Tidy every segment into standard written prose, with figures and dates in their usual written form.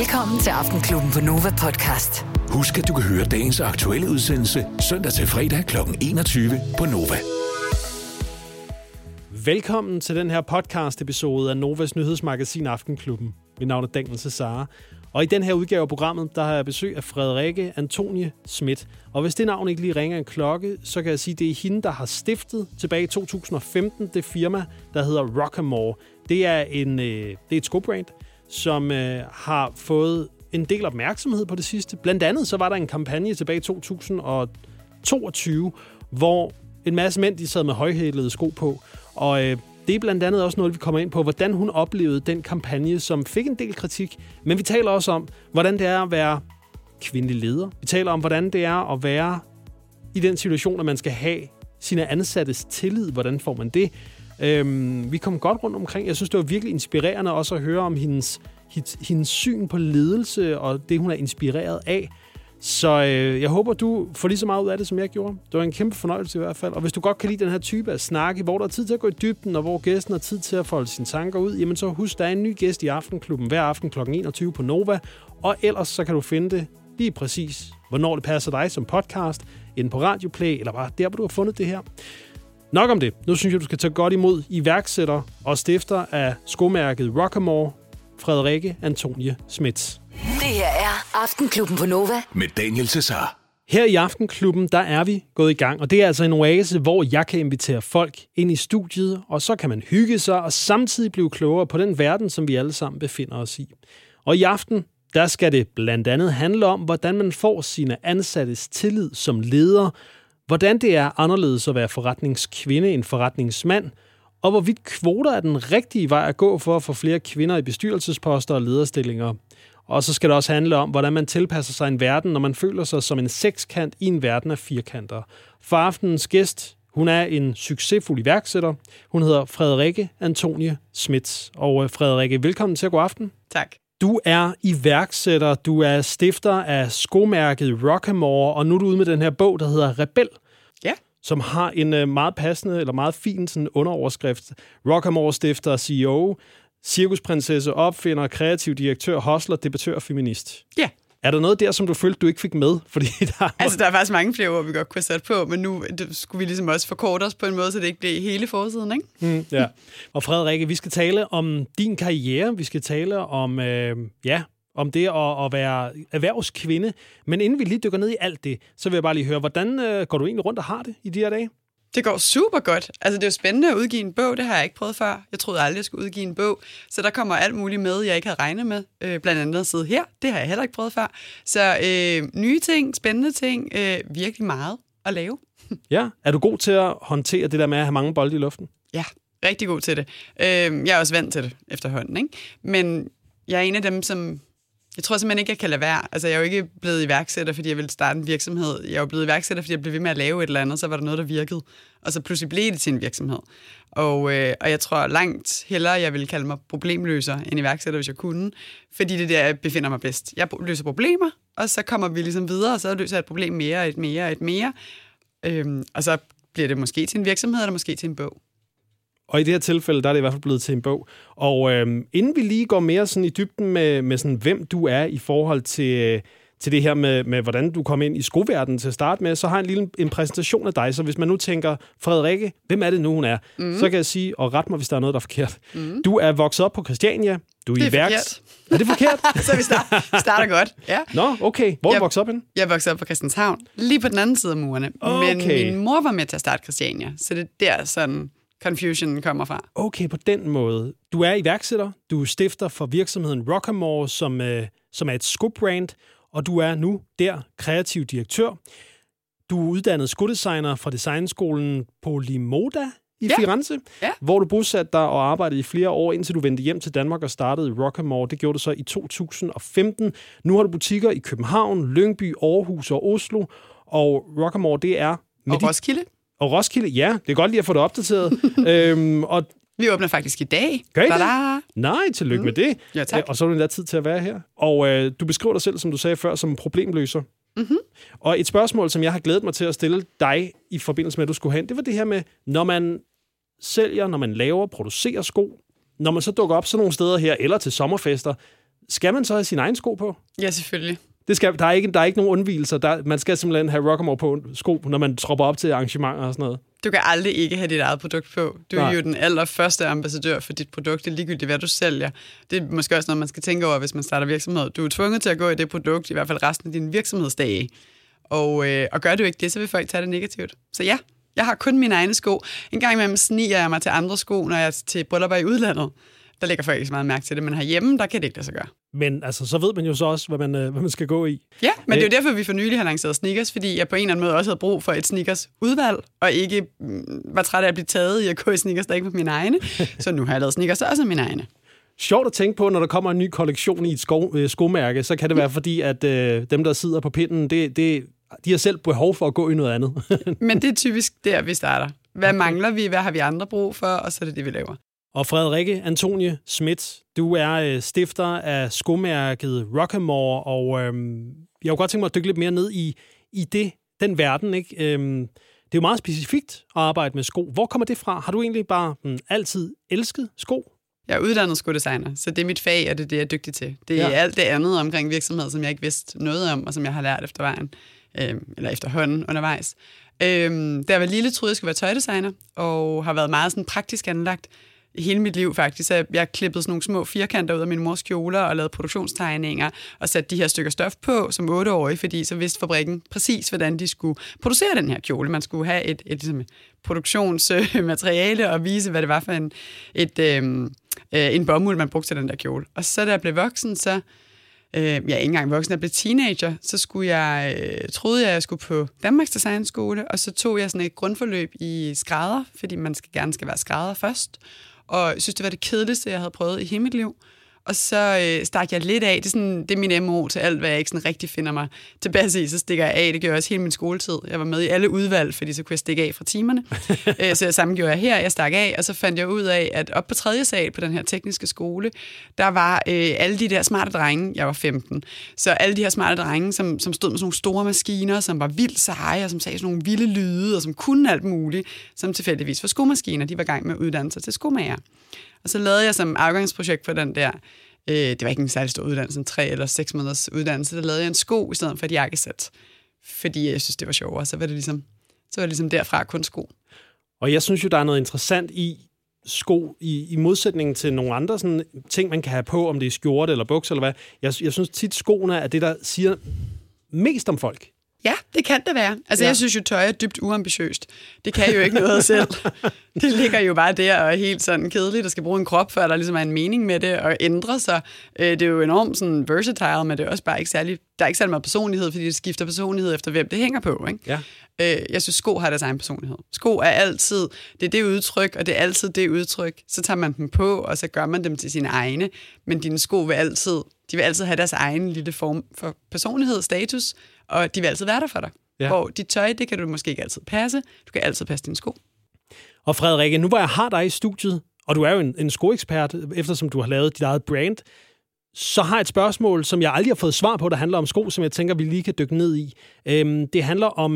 Velkommen til Aftenklubben på Nova Podcast. Husk, at du kan høre dagens aktuelle udsendelse søndag til fredag kl. 21 på Nova. Velkommen til den her podcast-episode af Novas nyhedsmagasin Aftenklubben. Mit navn er Daniel Cesar. Og i den her udgave af programmet, der har jeg besøg af Frederikke Antonie Schmidt. Og hvis det navn ikke lige ringer en klokke, så kan jeg sige, at det er hende, der har stiftet tilbage i 2015 det firma, der hedder Rockamore. Det er et skobrand, som har fået en del opmærksomhed på det sidste. Blandt andet så var der en kampagne tilbage i 2022, hvor en masse mænd de sad med højhælede sko på. Og det er blandt andet også noget, vi kommer ind på, hvordan hun oplevede den kampagne, som fik en del kritik. Men vi taler også om, hvordan det er at være kvindelig leder. Vi taler om, hvordan det er at være i den situation, at man skal have sine ansattes tillid. Hvordan får man det? Vi kom godt rundt omkring. Jeg synes, det var virkelig inspirerende også at høre om hendes syn på ledelse og det, hun er inspireret af. Så jeg håber, du får lige så meget ud af det, som jeg gjorde. Det var en kæmpe fornøjelse i hvert fald. Og hvis du godt kan lide den her type af snakke, hvor der er tid til at gå i dybden, og hvor gæsten har tid til at folde sine tanker ud, jamen så husk, der er en ny gæst i Aftenklubben hver aften kl. 21 på Nova. Og ellers så kan du finde det lige præcis, hvornår det passer dig som podcast, inde på Radioplay, eller bare der, hvor du har fundet det her. Nok om det. Nu synes jeg, du skal tage godt imod iværksætter og stifter af skomærket Rockamore, Frederikke Antonie Schmidt. Det her er Aftenklubben på Nova. Med Daniel Cesar. Her i Aftenklubben, der er vi gået i gang, og det er altså en oase, hvor jeg kan invitere folk ind i studiet, og så kan man hygge sig og samtidig blive klogere på den verden, som vi alle sammen befinder os i. Og i aften, der skal det blandt andet handle om, hvordan man får sine ansattes tillid som leder, hvordan det er anderledes at være forretningskvinde end forretningsmand, og hvorvidt kvoter er den rigtige vej at gå for at få flere kvinder i bestyrelsesposter og lederstillinger. Og så skal det også handle om, hvordan man tilpasser sig en verden, når man føler sig som en sekskant i en verden af firkanter. For aftenens gæst, hun er en succesfuld iværksætter. Hun hedder Frederikke Antonie Schmidt. Og Frederikke, velkommen til at gå aften. Tak. Du er iværksætter, du er stifter af skomærket Rockamore, og nu er du ude med den her bog, der hedder Rebel. Ja. Som har en meget passende, eller meget fin sådan underoverskrift. Rockamore stifter, CEO, cirkusprinsesse, opfinder, kreativ direktør, hustler, debattør og feminist. Ja. Er der noget der, som du følte, du ikke fik med? Fordi der er faktisk mange flere ord, vi godt kunne sætte på, men nu skulle vi ligesom også forkorte os på en måde, så det ikke blev hele forsiden, ikke? Ja. Og Frederikke, vi skal tale om din karriere. Vi skal tale om, om det at være erhvervskvinde. Men inden vi lige dykker ned i alt det, så vil jeg bare lige høre, hvordan går du egentlig rundt og har det i de her dage? Det går super godt. Altså, det er jo spændende at udgive en bog. Det har jeg ikke prøvet før. Jeg troede aldrig, jeg skulle udgive en bog. Så der kommer alt muligt med, jeg ikke havde regnet med. Blandt andet at sidde her. Det har jeg heller ikke prøvet før. Så nye ting, spændende ting. Virkelig meget at lave. Ja. Er du god til at håndtere det der med at have mange bolde i luften? Ja, rigtig god til det. Jeg er også vant til det efterhånden, ikke? Men jeg er en af dem, som... Jeg tror simpelthen ikke, jeg kan lade være. Altså, jeg er jo ikke blevet iværksætter, fordi jeg ville starte en virksomhed. Jeg er jo blevet iværksætter, fordi jeg blev ved med at lave et eller andet, så var der noget, der virkede. Og så pludselig blev det til en virksomhed. Og jeg tror langt hellere, jeg ville kalde mig problemløser end iværksætter, hvis jeg kunne. Fordi det er der, jeg befinder mig bedst. Jeg løser problemer, og så kommer vi ligesom videre, og så løser jeg et problem mere, et mere. Og så bliver det måske til en virksomhed, eller måske til en bog. Og i det her tilfælde, der er det i hvert fald blevet til en bog. Og inden vi lige går mere sådan i dybden med sådan, hvem du er i forhold til det her med, hvordan du kom ind i skoverdenen til at starte med, så har jeg en præsentation af dig. Så hvis man nu tænker, Frederikke, hvem er det nu, hun er? Så kan jeg sige, og ret mig, hvis der er noget, der er forkert. Du er vokset op på Christiania. Du er forkert. Er det forkert? Så vi starter godt, ja. Nå, okay. Hvor er du vokset op henne? Jeg voksede op på Christianshavn, lige på den anden side af murene. Okay. Men min mor var med til at starte Christiania, så det er der sådan... confusion kommer fra. Okay, på den måde. Du er iværksætter, du er stifter for virksomheden Rockamore, som er et skobrand, og du er nu der kreativ direktør. Du er uddannet skodesigner fra designskolen Polimoda i Firenze, hvor du bosatte dig og arbejdede i flere år, indtil du vendte hjem til Danmark og startede Rockamore. Det gjorde du så i 2015. Nu har du butikker i København, Lyngby, Aarhus og Oslo, og Rockamore, det er... Og Roskilde. Og Roskilde, ja. Det er godt lige at få det opdateret. Og vi åbner faktisk i dag. Gør I det? Nej, tillykke med det. Ja, tak. Og så er du endda tid til at være her. Og du beskriver dig selv, som du sagde før, som problemløser. Mm-hmm. Og et spørgsmål, som jeg har glædet mig til at stille dig i forbindelse med, at du skulle hen, det var det her med, når man sælger, når man laver, producerer sko, når man så dukker op sådan nogle steder her, eller til sommerfester, Skal man så have sine egne sko på? Ja, selvfølgelig. Der er ikke nogen undvigelser. Man skal simpelthen have Rockamore på sko, når man tropper op til arrangementer og sådan noget. Du kan aldrig ikke have dit eget produkt på. Du er jo den allerførste ambassadør for dit produkt. Det er ligegyldigt, hvad du sælger. Det er måske også noget, man skal tænke over, hvis man starter virksomhed. Du er tvunget til at gå i det produkt, i hvert fald resten af din virksomhedsdage. Og gør du ikke det, så vil folk tage det negativt. Så ja, jeg har kun mine egne sko. En gang imellem sniger jeg mig til andre sko, når jeg er til bryllupper i udlandet. Der lægger folk ikke så meget mærke til det, men herhjemme, der kan det ikke lade sig gøre. Men altså, så ved man jo så også, hvad man skal gå i. Ja, men det er jo derfor, vi for nylig har lanceret sneakers, fordi jeg på en eller anden måde også havde brug for et sneakers udvalg, og ikke var træt af at blive taget i at gå i sneakers, der ikke var mine egne. Så nu har jeg lavet sneakers, der også er mine egne. Sjovt at tænke på, når der kommer en ny kollektion i et skomærke, så kan det være fordi, at dem, der sidder på pinden, de har selv behov for at gå i noget andet. Men det er typisk der, vi starter. Hvad mangler vi? Hvad har vi andre brug for? Og så er det, vi laver. Og Frederikke Antonie Schmidt, du er stifter af skomærket Rockamore, og jeg kunne godt tænke mig at dykke lidt mere ned i den verden, ikke? Det er jo meget specifikt at arbejde med sko. Hvor kommer det fra? Har du egentlig bare altid elsket sko? Jeg er uddannet skodesigner, så det er mit fag, og det er det, jeg er dygtig til. Det er alt det andet omkring virksomhed, som jeg ikke vidste noget om, og som jeg har lært efterhånden undervejs. Da jeg var lille, troede jeg skulle være tøjdesigner, og har været meget sådan praktisk anlagt hele mit liv faktisk. Så jeg klippede sådan nogle små firkanter ud af min mors kjoler og lavede produktionstegninger og satte de her stykker stof på som 8-årig, fordi så vidste fabrikken præcis, hvordan de skulle producere den her kjole. Man skulle have et produktionsmateriale og vise, hvad det var for en bomuld, man brugte til den der kjole. Og så da jeg blev voksen, så ikke engang voksen, jeg blev teenager, så troede jeg skulle på Danmarks Designskole, og så tog jeg sådan et grundforløb i skrædder, fordi man gerne skal være skrædder først, og synes, det var det kedeligste, jeg havde prøvet i hele mit liv. Og så stak jeg lidt af. Det er min MO til alt, hvad jeg ikke sådan rigtig finder mig tilbage i. Så stikker jeg af. Det gør jeg også hele min skoletid. Jeg var med i alle udvalg, fordi så kunne jeg stikke af fra timerne. Så jeg samme gjorde jeg her. Jeg stak af, og så fandt jeg ud af, at op på 3. sal på den her tekniske skole, der var alle de der smarte drenge. Jeg var 15. Så alle de her smarte drenge, som stod med sådan nogle store maskiner, som var vildt seje, og som sagde sådan nogle vilde lyde, og som kunne alt muligt, som tilfældigvis var skomaskiner. De var i gang med at uddanne sig til skomager. Og så lavede jeg som afgangsprojekt for den der, det var ikke en særlig stor uddannelse, en 3 eller 6 måneders uddannelse, der lavede jeg en sko i stedet for et jakkesæt, fordi jeg synes, det var sjovere. Så var det ligesom derfra kun sko. Og jeg synes jo, der er noget interessant i sko, i modsætning til nogle andre sådan, ting, man kan have på, om det er skjorte eller bukser eller hvad. Jeg synes tit, skoene er det, der siger mest om folk. Ja, det kan det være. Altså, jeg synes jo, tøj er dybt uambitiøst. Det kan jo ikke noget selv. Det ligger jo bare der og er helt sådan kedeligt, der skal bruge en krop, før der ligesom er en mening med det og ændre sig. Det er jo enormt sådan versatile, men det er også bare ikke særlig, der er ikke særlig meget personlighed, fordi det skifter personlighed efter, hvem det hænger på, ikke? Ja. Jeg synes, sko har deres egen personlighed. Sko er altid, det er det udtryk, og det er altid det udtryk. Så tager man dem på, og så gør man dem til sine egne. Men dine sko vil altid have deres egen lille form for personlighed, status, og de vil altid være der for dig. Ja. Hvor dit tøj, det kan du måske ikke altid passe. Du kan altid passe dine sko. Og Frederikke, nu hvor jeg har dig i studiet, og du er jo en skoekspert, eftersom du har lavet dit eget brand, så har jeg et spørgsmål, som jeg aldrig har fået svar på, der handler om sko, som jeg tænker, vi lige kan dykke ned i. Det handler om,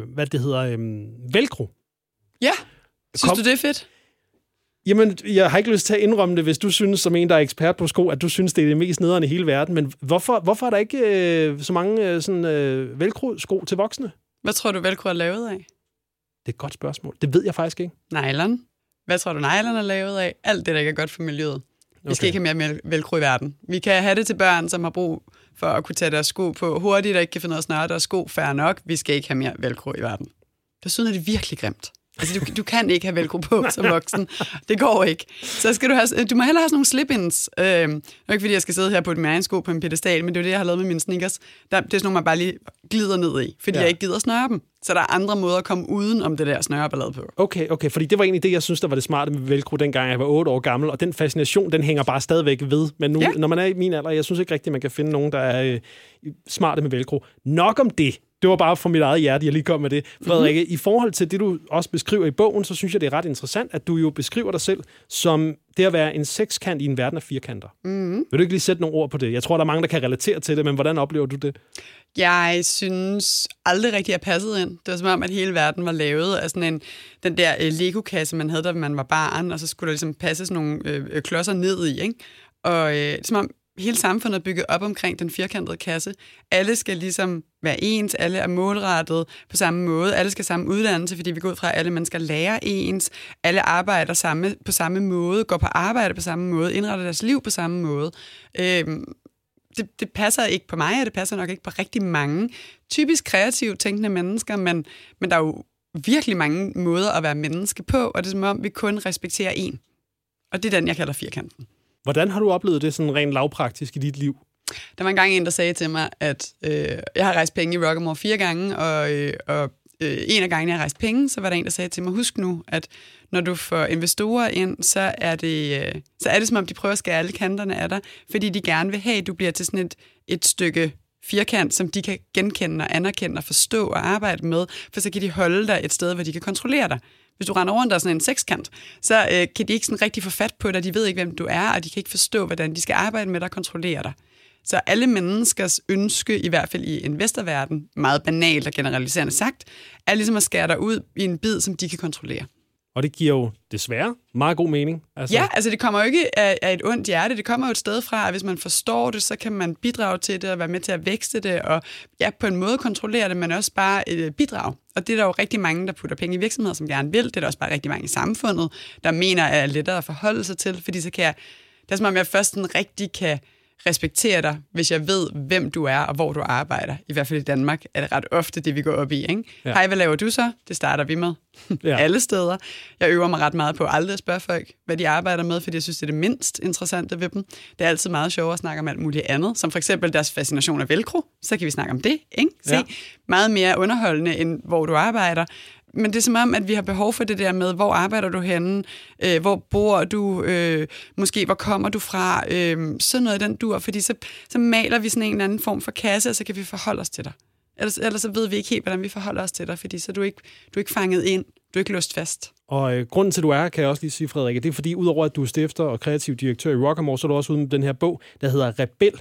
velcro. Ja, synes du det er fedt? Jamen, jeg har ikke lyst til at indrømme det, hvis du synes, som en, der er ekspert på sko, at du synes, det er det mest nederen i hele verden. Men hvorfor er der ikke så mange velcro-sko til voksne? Hvad tror du, velcro er lavet af? Det er et godt spørgsmål. Det ved jeg faktisk ikke. Nylon. Hvad tror du, nylon er lavet af? Alt det, der ikke er godt for miljøet. Vi skal ikke have mere velcro i verden. Vi kan have det til børn, som har brug for at kunne tage deres sko på hurtigt, og ikke kan finde noget at snøre deres sko. Fair nok. Vi skal ikke have mere velcro i verden. Desuden er det virkelig grimt. Altså, du kan ikke have velcro på som voksen. Det går ikke. Så skal du må hellere have sådan nogle slip-ins. Det er ikke, fordi jeg skal sidde her på min egen sko på en pedestal, men det er jo det, jeg har lavet med mine sneakers. Det er sådan nogle, man bare lige glider ned i, fordi jeg ikke gider snøre dem. Så der er andre måder at komme uden om det der snøreballade på. Okay, fordi det var egentlig det, jeg synes, der var det smarte med velcro, dengang jeg var 8 år gammel, og den fascination, den hænger bare stadigvæk ved. Men nu, når man er i min alder, jeg synes ikke rigtigt, man kan finde nogen, der er smarte med velcro. Nok om det. Det var bare fra mit eget hjerte, jeg lige kom med det. Frederikke, i forhold til det, du også beskriver i bogen, så synes jeg, det er ret interessant, at du jo beskriver dig selv som det at være en sekskant i en verden af firkanter. Vil du ikke lige sætte nogle ord på det? Jeg tror, der er mange, der kan relatere til det, men hvordan oplever du det? Jeg synes aldrig rigtig, jeg passede ind. Det var som om, at hele verden var lavet af sådan den der Lego-kasse, man havde, da man var barn, og så skulle der ligesom passe sådan nogle klodser ned i, ikke? Og som om hele samfundet er bygget op omkring den firkantede kasse. Alle skal ligesom være ens, alle er målrettet på samme måde, alle skal samme uddannelse, fordi vi går ud fra, at alle mennesker lærer ens, alle arbejder på samme måde, går på arbejde på samme måde, indretter deres liv på samme måde. Det passer ikke på mig, og det passer nok ikke på rigtig mange typisk kreativt tænkende mennesker, men der er jo virkelig mange måder at være menneske på, og det er som om, vi kun respekterer en. Og det er den, jeg kalder firkanten. Hvordan har du oplevet det sådan rent lavpraktisk i dit liv? Der var engang en, der sagde til mig, at jeg har rejst penge i Rockamore 4 gange, og en af gangene, jeg har rejst penge, så var der en, der sagde til mig, husk nu, at når du får investorer ind, så er det som om, de prøver at skære alle kanterne af dig, fordi de gerne vil have, at du bliver til sådan et stykke firkant, som de kan genkende og anerkende og forstå og arbejde med, for så kan de holde dig et sted, hvor de kan kontrollere dig. Hvis du render rundt der sådan en sekskant, så kan de ikke sådan rigtig få fat på dig, de ved ikke, hvem du er, og de kan ikke forstå, hvordan de skal arbejde med dig og kontrollere dig. Så alle menneskers ønske, i hvert fald i investorverden, meget banalt og generaliserende sagt, er ligesom at skære dig ud i en bid, som de kan kontrollere. Og det giver jo desværre meget god mening. Ja, altså det kommer jo ikke af et ondt hjerte. Det kommer jo et sted fra, at hvis man forstår det, så kan man bidrage til det og være med til at vækste det, og ja, på en måde kontrollere det, men også bare bidrage. Og det er der jo rigtig mange, der putter penge i virksomheder, som gerne vil. Det er der også bare rigtig mange i samfundet, der mener, at det er lettere at forholde sig til, fordi så kan jeg, det er som om jeg først sådan rigtig kan respektere dig, hvis jeg ved, hvem du er og hvor du arbejder. I hvert fald i Danmark er det ret ofte det, vi går op i. Ikke? Ja. Hej, hvad laver du så? Det starter vi med. Ja. Alle steder. Jeg øver mig ret meget på aldrig at spørge folk, hvad de arbejder med, fordi jeg synes, det er det mindst interessante ved dem. Det er altid meget sjovere at snakke om alt muligt andet, som for eksempel deres fascination af velcro. Så kan vi snakke om det. Ikke? Se, ja. Meget mere underholdende, end hvor du arbejder. Men det er som om, at vi har behov for det der med, hvor arbejder du henne, hvor bor du, måske hvor kommer du fra, sådan noget i den dur, fordi så maler vi sådan en eller anden form for kasse, og så kan vi forholde os til dig. Ellers så ved vi ikke helt, hvordan vi forholder os til dig, fordi så er du ikke fanget ind, du er ikke låst fast. Og grunden til, at du er her, kan jeg også lige sige, Frederikke, det er fordi, udover at du er stifter og kreativ direktør i Rockamore, så er du også ude med den her bog, der hedder Rebel.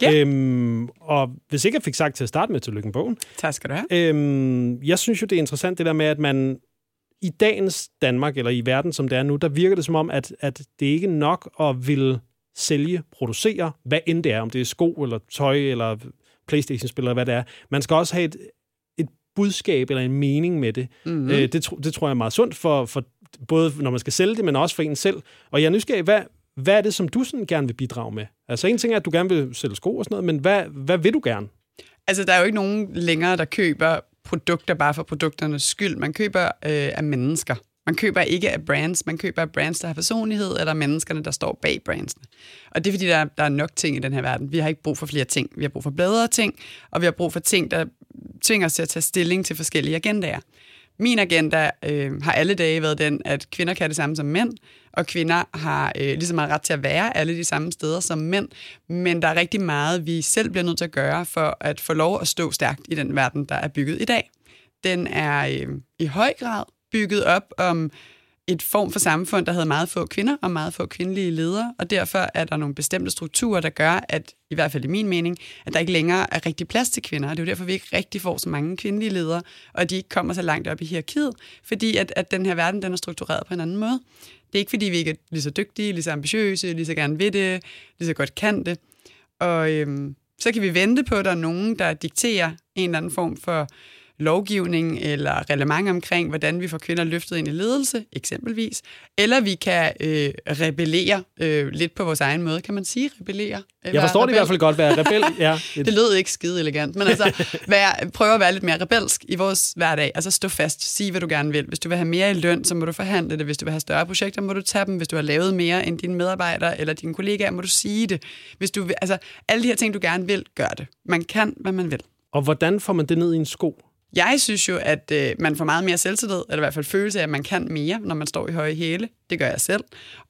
Ja. Og hvis ikke jeg fik sagt til at starte med, tillykke med bogen. Tak skal du have. Jeg synes jo, det er interessant det der med, at man i dagens Danmark, eller i verden, som det er nu, der virker det som om, at det ikke er nok at ville sælge, producere, hvad end det er, om det er sko, eller tøj, eller PlayStation-spil, eller hvad det er. Man skal også have et budskab eller en mening med det. Mm-hmm. Det tror jeg er meget sundt for både når man skal sælge det, men også for en selv. Og jeg er nysgerrig, hvad er det, som du sådan gerne vil bidrage med? Altså en ting er, at du gerne vil sælge sko og sådan noget, men hvad vil du gerne? Altså der er jo ikke nogen længere, der køber produkter bare for produkternes skyld. Man køber af mennesker. Man køber ikke af brands, man køber af brands, der har personlighed, eller menneskerne, der står bag brandsene. Og det er fordi, der er nok ting i den her verden. Vi har ikke brug for flere ting. Vi har brug for bedre ting, og vi har brug for ting, der tvinger os til at tage stilling til forskellige agendaer. Min agenda har alle dage været den, at kvinder kan det samme som mænd, og kvinder har ligesom ret til at være alle de samme steder som mænd, men der er rigtig meget, vi selv bliver nødt til at gøre for at få lov at stå stærkt i den verden, der er bygget i dag. Den er i høj grad bygget op om et form for samfund, der havde meget få kvinder og meget få kvindelige ledere, og derfor er der nogle bestemte strukturer, der gør, at i hvert fald i min mening, at der ikke længere er rigtig plads til kvinder, og det er jo derfor, vi ikke rigtig får så mange kvindelige ledere, og de ikke kommer så langt op i hierarkiet, fordi at den her verden, den er struktureret på en anden måde. Det er ikke, fordi vi ikke er lige så dygtige, lige så ambitiøse, lige så gerne vil det, lige så godt kan det, og så kan vi vente på, at der er nogen, der dikterer en eller anden form for lovgivning eller reglement omkring, hvordan vi får kvinder løftet ind i ledelse, eksempelvis. Eller vi kan rebellere lidt på vores egen måde. Kan man sige rebellere? Jeg forstår det i hvert fald godt, være rebel. Ja. Det lød ikke skide elegant, men altså prøve at være lidt mere rebelsk i vores hverdag. Altså stå fast, sig hvad du gerne vil. Hvis du vil have mere i løn, så må du forhandle det. Hvis du vil have større projekter, må du tage dem. Hvis du har lavet mere end dine medarbejdere eller dine kollegaer, må du sige det. Hvis du vil, altså alle de her ting, du gerne vil, gør det. Man kan, hvad man vil. Og hvordan får man det ned i en sko? Jeg synes jo, at man får meget mere selvtillid, eller i hvert fald følelse af, at man kan mere, når man står i høje hæle. Det gør jeg selv.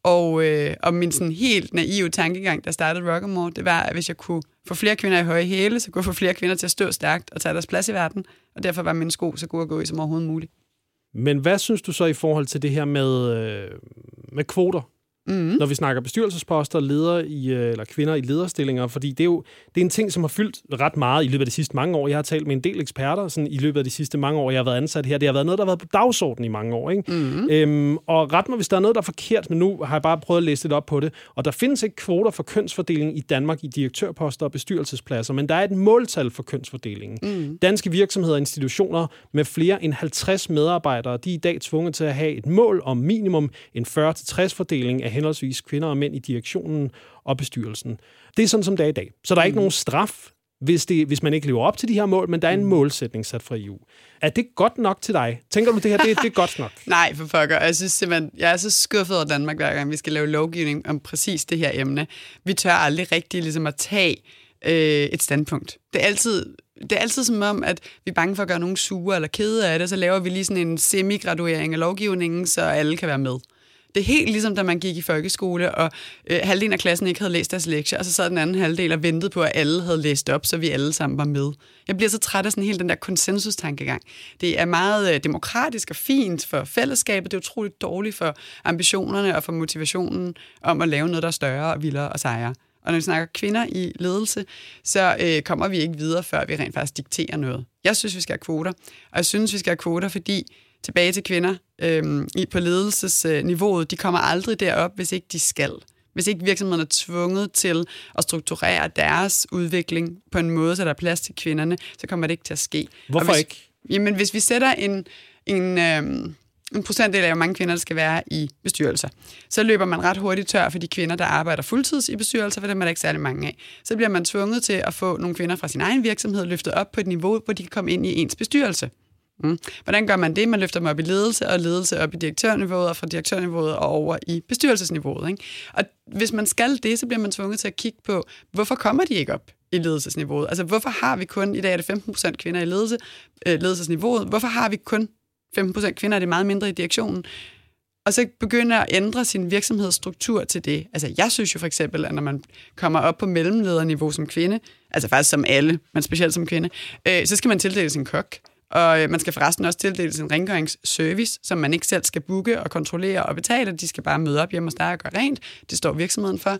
Og min sådan helt naive tankegang, der startede Rockamore, det var, at hvis jeg kunne få flere kvinder i høje hæle, så kunne jeg få flere kvinder til at stå stærkt og tage deres plads i verden. Og derfor var mine sko så gode at gå i som overhovedet muligt. Men hvad synes du så i forhold til det her med kvoter? når vi snakker bestyrelsesposter, ledere eller kvinder i lederstillinger, fordi det er en ting, som har fyldt ret meget i løbet af de sidste mange år. Jeg har talt med en del eksperter sådan, i løbet af de sidste mange år, jeg har været ansat her. Det har været noget, der har været på dagsordenen i mange år. Ikke? Og ret mig, hvis der er noget, der er forkert, men nu har jeg bare prøvet at læse lidt op på det. Og der findes ikke kvoter for kønsfordeling i Danmark i direktørposter og bestyrelsespladser, men der er et måltal for kønsfordelingen. Danske virksomheder og institutioner med flere end 50 medarbejdere, de er i dag tvunget til at have et mål om minimum en 40-60 fordeling af henholdsvis kvinder og mænd i direktionen og bestyrelsen. Det er sådan, som det er i dag. Så der er ikke nogen straf, hvis man ikke lever op til de her mål, men der er en målsætning sat fra EU. Er det godt nok til dig? Tænker du, det her det er godt nok? Nej, for pokker. Jeg synes simpelthen, jeg er så skuffet over Danmark, hver gang vi skal lave lovgivning om præcis det her emne. Vi tør aldrig rigtig ligesom at tage et standpunkt. Det er altid som om, at vi er bange for at gøre nogen sure eller kede af det, så laver vi lige sådan en semi-graduering af lovgivningen, så alle kan være med. Det er helt ligesom, da man gik i folkeskole, og halvdelen af klassen ikke havde læst deres lektier, og så sad den anden halvdel og ventede på, at alle havde læst op, så vi alle sammen var med. Jeg bliver så træt af sådan helt den der konsensus-tankegang. Det er meget demokratisk og fint for fællesskabet. Det er utroligt dårligt for ambitionerne og for motivationen om at lave noget, der er større og vildere og sejere. Og når vi snakker kvinder i ledelse, så kommer vi ikke videre, før vi rent faktisk dikterer noget. Jeg synes, vi skal have kvoter, og jeg synes, vi skal have kvoter, fordi tilbage til kvinder på ledelsesniveauet, de kommer aldrig derop, hvis ikke de skal. Hvis ikke virksomheden er tvunget til at strukturere deres udvikling på en måde, så der er plads til kvinderne, så kommer det ikke til at ske. Hvorfor ikke? Jamen, hvis vi sætter en procentdel af, hvor mange kvinder der skal være i bestyrelser, så løber man ret hurtigt tør for de kvinder, der arbejder fuldtids i bestyrelser, for dem er der ikke særlig mange af. Så bliver man tvunget til at få nogle kvinder fra sin egen virksomhed løftet op på et niveau, hvor de kan komme ind i ens bestyrelse. Hvordan gør man det? Man løfter dem op i ledelse, og ledelse op i direktørniveauet, og fra direktørniveauet og over i bestyrelsesniveauet. Ikke? Og hvis man skal det, så bliver man tvunget til at kigge på, hvorfor kommer de ikke op i ledelsesniveauet? Altså, hvorfor har vi kun, i dag er det 15% kvinder i ledelsesniveauet, hvorfor har vi kun 15% kvinder, er det meget mindre i direktionen? Og så begynder at ændre sin virksomhedsstruktur til det. Altså, jeg synes jo for eksempel, at når man kommer op på mellemlederniveau som kvinde, altså faktisk som alle, men specielt som kvinde, så skal man tildele sin kok. Og man skal forresten også tildele sin rengøringsservice, som man ikke selv skal booke og kontrollere og betale. De skal bare møde op hjemme hos dig og gøre rent. Det står virksomheden for.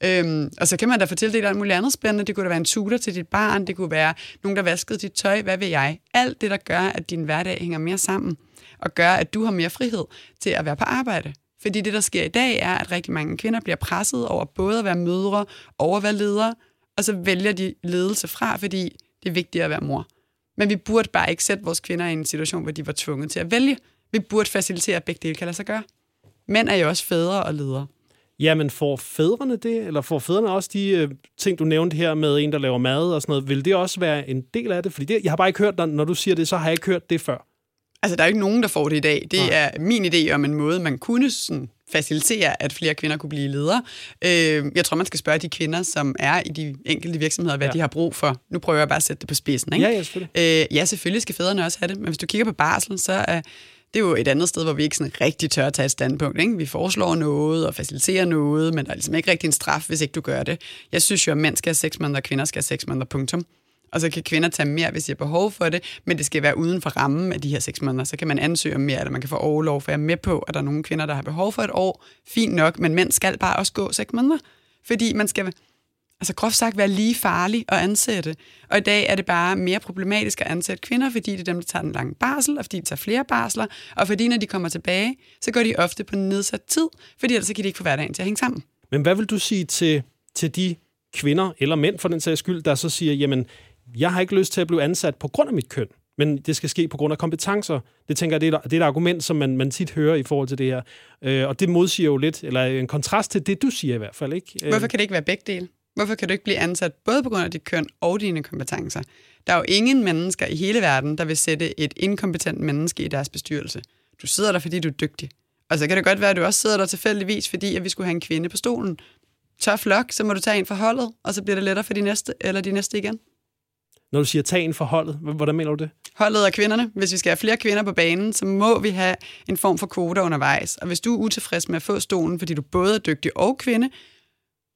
Og så kan man da få tildelt alt muligt andet spændende. Det kunne da være en tutor til dit barn. Det kunne være nogen, der vaskede dit tøj. Hvad ved jeg? Alt det, der gør, at din hverdag hænger mere sammen. Og gør, at du har mere frihed til at være på arbejde. Fordi det, der sker i dag, er, at rigtig mange kvinder bliver presset over både at være mødre og at være ledere. Og så vælger de ledelse fra, fordi det er vigtigt at være mor. Men vi burde bare ikke sætte vores kvinder i en situation, hvor de var tvunget til at vælge. Vi burde facilitere, at begge dele kan lade sig gøre. Mænd er jo også fædre og ledere. Jamen, får fædrene det? Eller får fædrene også de ting, du nævnte her med en, der laver mad og sådan noget? Vil det også være en del af det? Fordi jeg har bare ikke hørt, når du siger det, så har jeg ikke hørt det før. Altså, der er jo ikke nogen, der får det i dag. Det er min idé om en måde, man kunne sådan facilitere, at flere kvinder kunne blive ledere. Jeg tror, man skal spørge de kvinder, som er i de enkelte virksomheder, hvad de har brug for. Nu prøver jeg bare at sætte det på spidsen. Ikke? Ja, selvfølgelig. Ja, selvfølgelig skal fædrene også have det. Men hvis du kigger på barsel, så er det er jo et andet sted, hvor vi ikke sådan rigtig tør at tage et standpunkt. Ikke? Vi foreslår noget og faciliterer noget, men der er ligesom ikke rigtig en straf, hvis ikke du gør det. Jeg synes jo, at mænd skal have 6 måneder, og kvinder skal have 6 måneder, punktum. Og så kan kvinder tage mere, hvis de har behov for det, men det skal være uden for rammen af de her 6 måneder. Så kan man ansøge om mere, eller man kan få orlov, for jeg er med på, at der er nogle kvinder, der har behov for et år. Fint nok, men mænd skal bare også gå 6 måneder. Fordi man skal, altså groft sagt, være lige farlig at ansætte. Og i dag er det bare mere problematisk at ansætte kvinder, fordi det er dem, der tager den lange barsel, og fordi de tager flere barsler, og fordi når de kommer tilbage, så går de ofte på nedsat tid, fordi ellers kan de ikke få hverdagen til at hænge sammen. Men hvad vil du sige til de kvinder, eller mænd for den sags skyld, der så siger, jamen, jeg har ikke lyst til at blive ansat på grund af mit køn, men det skal ske på grund af kompetencer. Det tænker jeg, det er et argument, som man tit hører i forhold til det her. Og det modsiger jo lidt, eller en kontrast til det, du siger i hvert fald, ikke? Hvorfor kan det ikke være begge dele? Hvorfor kan du ikke blive ansat både på grund af dit køn og dine kompetencer? Der er jo ingen mennesker i hele verden, der vil sætte et inkompetent menneske i deres bestyrelse. Du sidder der, fordi du er dygtig. Og så kan det godt være, at du også sidder der tilfældigvis, fordi at vi skulle have en kvinde på stolen. Tough luck, så må du tage en for holdet, og så bliver det lettere for de næste igen. Når du siger tag en for holdet, hvordan mener du det? Holdet af kvinderne. Hvis vi skal have flere kvinder på banen, så må vi have en form for kvoter undervejs. Og hvis du er utilfreds med at få stolen, fordi du både er dygtig og kvinde,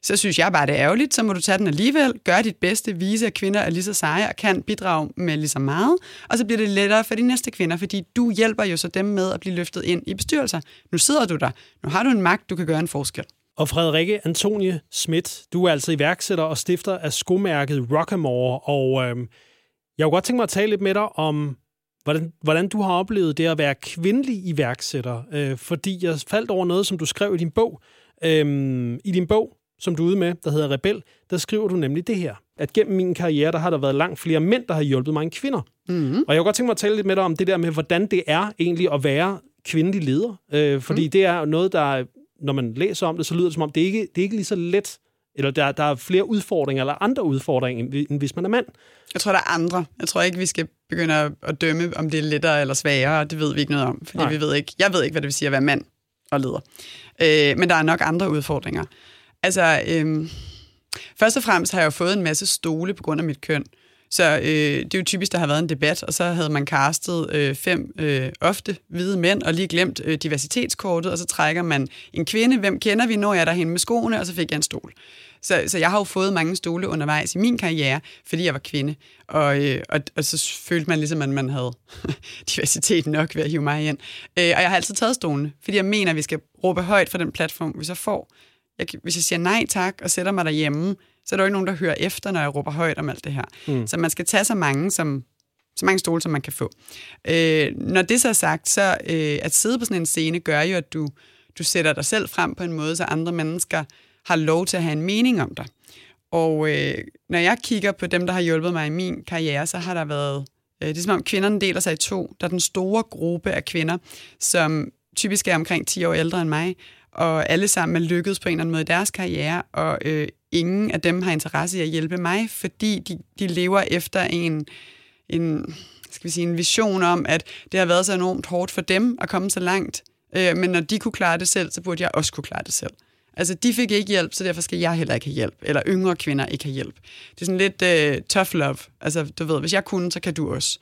så synes jeg bare, det er ærgerligt, så må du tage den alligevel, gøre dit bedste, vise, at kvinder er lige så seje og kan bidrage med lige så meget, og så bliver det lettere for de næste kvinder, fordi du hjælper jo så dem med at blive løftet ind i bestyrelser. Nu sidder du der, nu har du en magt, du kan gøre en forskel. Og Frederikke Antonie Schmidt, du er altså iværksætter og stifter af skomærket Rockamore, og jeg kunne godt tænke mig at tale lidt med dig om, hvordan du har oplevet det at være kvindelig iværksætter, fordi jeg faldt over noget, som du skrev i din bog. I din bog, som du er ude med, der hedder Rebel, der skriver du nemlig det her, at gennem min karriere, der har der været langt flere mænd, der har hjulpet mig end kvinder. Mm-hmm. Og jeg kunne godt tænke mig at tale lidt med dig om det der med, hvordan det er egentlig at være kvindelig leder. Fordi det er noget, der, når man læser om det, så lyder det som om, det er ikke lige så let, eller der er flere udfordringer, eller andre udfordringer, end hvis man er mand. Jeg tror, der er andre. Jeg tror ikke, vi skal begynde at dømme, om det er lettere eller sværere. Det ved vi ikke noget om, fordi jeg ved ikke, hvad det vil sige at være mand og leder. Men der er nok andre udfordringer. Altså, først og fremmest har jeg jo fået en masse stole på grund af mit køn. Så det er jo typisk, der har været en debat, og så havde man castet 5 ofte hvide mænd, og lige glemt diversitetskortet, og så trækker man en kvinde. Hvem kender vi? Når jeg er derhen med skoene, og så fik jeg en stol. Så jeg har jo fået mange stole undervejs i min karriere, fordi jeg var kvinde. Og så følte man ligesom, at man havde diversitet nok ved at hive mig ind. Og jeg har altid taget stolene, fordi jeg mener, at vi skal råbe højt for den platform, vi så får. Hvis jeg siger nej tak og sætter mig derhjemme, så er der jo ikke nogen, der hører efter, når jeg råber højt om alt det her. Så man skal tage så mange stole, som man kan få. Når det så er sagt, så at sidde på sådan en scene gør jo, at du sætter dig selv frem på en måde, så andre mennesker har lov til at have en mening om dig. Og når jeg kigger på dem, der har hjulpet mig i min karriere, så har der været, det er som om kvinderne deler sig i 2. Der er den store gruppe af kvinder, som typisk er omkring 10 år ældre end mig, og alle sammen er lykkedes på en eller anden måde i deres karriere, og ingen af dem har interesse i at hjælpe mig, fordi de lever efter en vision om, at det har været så enormt hårdt for dem at komme så langt, men når de kunne klare det selv, så burde jeg også kunne klare det selv. Altså, de fik ikke hjælp, så derfor skal jeg heller ikke have hjælp, eller yngre kvinder ikke have hjælp. Det er sådan lidt tough love. Altså, du ved, hvis jeg kunne, så kan du også.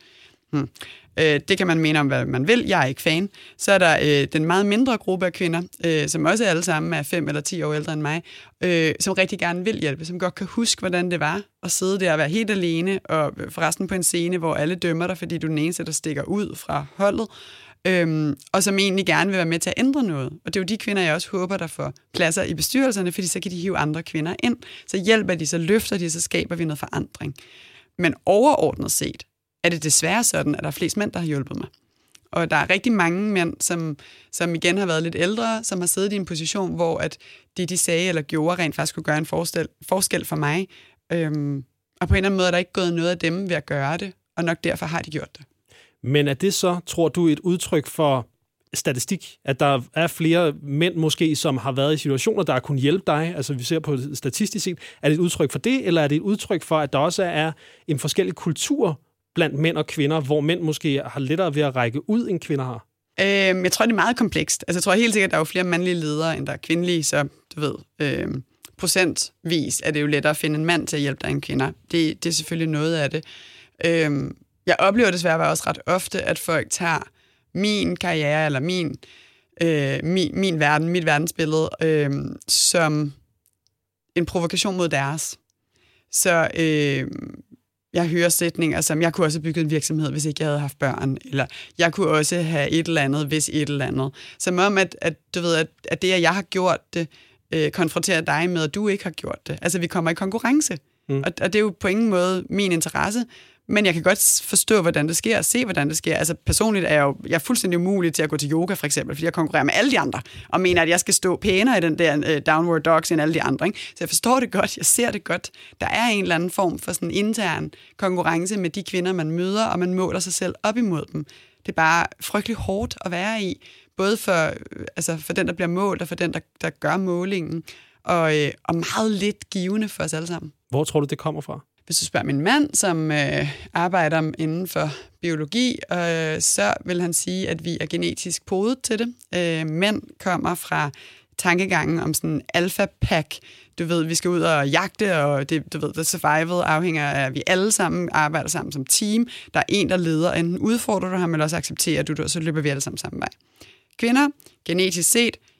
Det kan man mene om, hvad man vil. Jeg er ikke fan. Så er der den meget mindre gruppe af kvinder, som også alle sammen er 5 eller 10 år ældre end mig, som rigtig gerne vil hjælpe, som godt kan huske, hvordan det var at sidde der og være helt alene, og forresten på en scene, hvor alle dømmer dig, fordi du er den eneste, der stikker ud fra holdet, og som egentlig gerne vil være med til at ændre noget. Og det er jo de kvinder, jeg også håber, der får pladser i bestyrelserne, fordi så kan de hive andre kvinder ind. Så hjælper de, så løfter de, så skaber vi noget forandring. Men overordnet set, er det desværre sådan, at der er flest mænd, der har hjulpet mig. Og der er rigtig mange mænd, som igen har været lidt ældre, som har siddet i en position, hvor at det, de sagde eller gjorde, rent faktisk kunne gøre en forskel for mig. Og på en eller anden måde er der ikke gået noget af dem ved at gøre det, og nok derfor har de gjort det. Men er det så, tror du, et udtryk for statistik? At der er flere mænd måske, som har været i situationer, der har kunnet hjælpe dig? Altså vi ser på statistisk set. Er det et udtryk for det, eller er det et udtryk for, at der også er en forskellig kultur blandt mænd og kvinder, hvor mænd måske har lettere ved at række ud, end kvinder har? Jeg tror, det er meget komplekst. Altså, jeg tror helt sikkert, at der er jo flere mandlige ledere, end der er kvindelige, så du ved, procentvis er det jo lettere at finde en mand til at hjælpe dig end kvinder. Det er selvfølgelig noget af det. Jeg oplever desværre også ret ofte, at folk tager min karriere, eller min verden, mit verdensbillede, som en provokation mod deres. Så jeg hører sætninger som, jeg kunne også have bygget en virksomhed, hvis ikke jeg havde haft børn, eller jeg kunne også have et eller andet, hvis et eller andet. Som om, at du ved, at det, at jeg har gjort det, konfronterer dig med, at du ikke har gjort det. Altså, vi kommer i konkurrence. Og det er jo på ingen måde min interesse, men jeg kan godt forstå, hvordan det sker, og se, hvordan det sker. Altså, personligt er jeg er fuldstændig umulig til at gå til yoga, for eksempel, fordi jeg konkurrerer med alle de andre, og mener, at jeg skal stå pænere i den der downward dogs end alle de andre. Ikke? Så jeg forstår det godt, jeg ser det godt. Der er en eller anden form for sådan intern konkurrence med de kvinder, man møder, og man måler sig selv op imod dem. Det er bare frygtelig hårdt at være i, både for den, der bliver målt, og for den, der gør målingen, og meget lidt givende for os alle sammen. Hvor tror du, det kommer fra? Hvis du spørger min mand, som arbejder inden for biologi, så vil han sige, at vi er genetisk podet til det. Mænd kommer fra tankegangen om sådan en alpha-pack. Du ved, vi skal ud og jagte, og det, du ved, the survival afhænger af, at vi alle sammen arbejder sammen som team. Der er en, der leder, enten udfordrer du ham, eller også accepterer du det, og så løber vi alle sammen samme vej. Kvinder, genetisk set,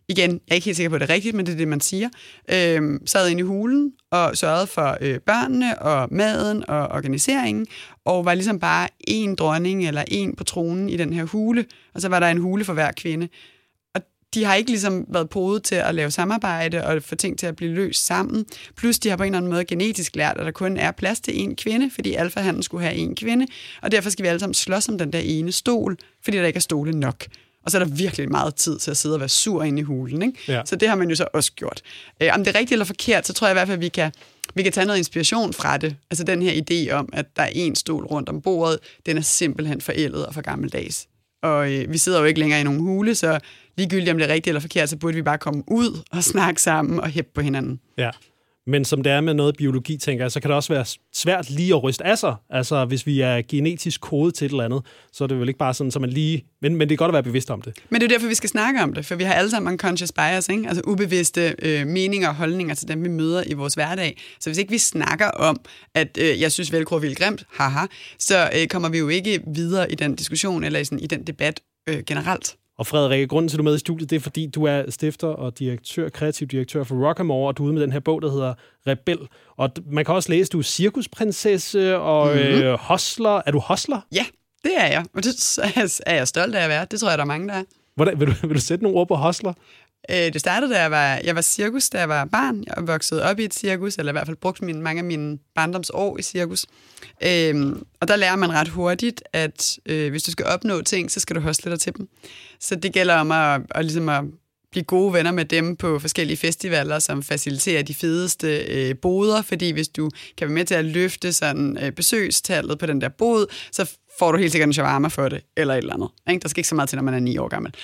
igen, jeg er ikke helt sikker på, det er rigtigt, men det er det, man siger, sad inde i hulen og sørgede for børnene og maden og organiseringen, og var ligesom bare en dronning eller en på tronen i den her hule, og så var der en hule for hver kvinde. Og de har ikke ligesom været podet til at lave samarbejde og få ting til at blive løst sammen. Plus de har på en eller anden måde genetisk lært, at der kun er plads til en kvinde, fordi alfahannen skulle have en kvinde, og derfor skal vi alle sammen slås om den der ene stol, fordi der ikke er stole nok. Og så er der virkelig meget tid til at sidde og være sur inde i hulen, ikke? Ja. Så det har man jo så også gjort. Om det er rigtigt eller forkert, så tror jeg i hvert fald, at vi kan tage noget inspiration fra det. Altså den her idé om, at der er en stol rundt om bordet, den er simpelthen forældet og for gammeldags. Og vi sidder jo ikke længere i nogen hule, så ligegyldigt om det er rigtigt eller forkert, så burde vi bare komme ud og snakke sammen og hæppe på hinanden. Ja. Men som det er med noget biologi, tænker jeg, så kan det også være svært lige at ryste af sig. Altså, hvis vi er genetisk kodet til et eller andet, så er det vel ikke bare sådan, så man lige... Men det er godt at være bevidst om det. Men det er derfor, vi skal snakke om det, for vi har alle sammen unconscious bias, ikke? Altså ubevidste meninger og holdninger til dem, vi møder i vores hverdag. Så hvis ikke vi snakker om, at jeg synes, velcro er vildt grimt, haha, så kommer vi jo ikke videre i den diskussion eller i den debat generelt. Og Frederikke, grunden til, at du er med i studiet, det er, fordi du er stifter og kreativ direktør for Rockamore, og du er ude med den her bog, der hedder Rebel. Og man kan også læse, at du er cirkusprinsesse og hustler. Er du hustler? Ja, det er jeg. Og det er jeg stolt af at være. Det tror jeg, der er mange, der er. Hvordan, vil du sætte nogle ord på hustler? Det startede, da jeg var cirkus, da jeg var barn. Jeg voksede op i et cirkus, eller i hvert fald brugte mange af mine barndomsår i cirkus. Og der lærer man ret hurtigt, at hvis du skal opnå ting, så skal du hustle dig til dem. Så det gælder om at blive gode venner med dem på forskellige festivaler, som faciliterer de fedeste boder, fordi hvis du kan være med til at løfte sådan besøgstallet på den der bod, så får du helt sikkert en shawarma for det, eller et eller andet. Ikke? Der skal ikke så meget til, når man er 9 år gammel.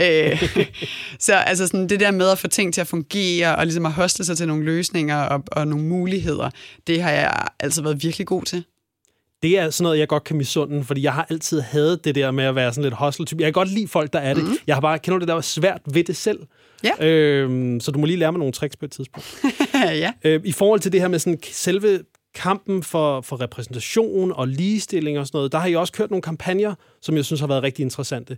Så altså sådan, det der med at få ting til at fungere, og ligesom at hustle sig til nogle løsninger og nogle muligheder, det har jeg altid været virkelig god til. Det er sådan noget, jeg godt kan misunde, fordi jeg har altid hadet det der med at være sådan lidt hustle-type. Jeg kan godt lide folk, der er det. Jeg har bare, kender det, der var svært ved det selv. Ja. Så du må lige lære mig nogle tricks på et tidspunkt. Ja. I forhold til det her med sådan selve kampen for repræsentation og ligestilling og sådan noget, der har I også kørt nogle kampagner, som jeg synes har været rigtig interessante.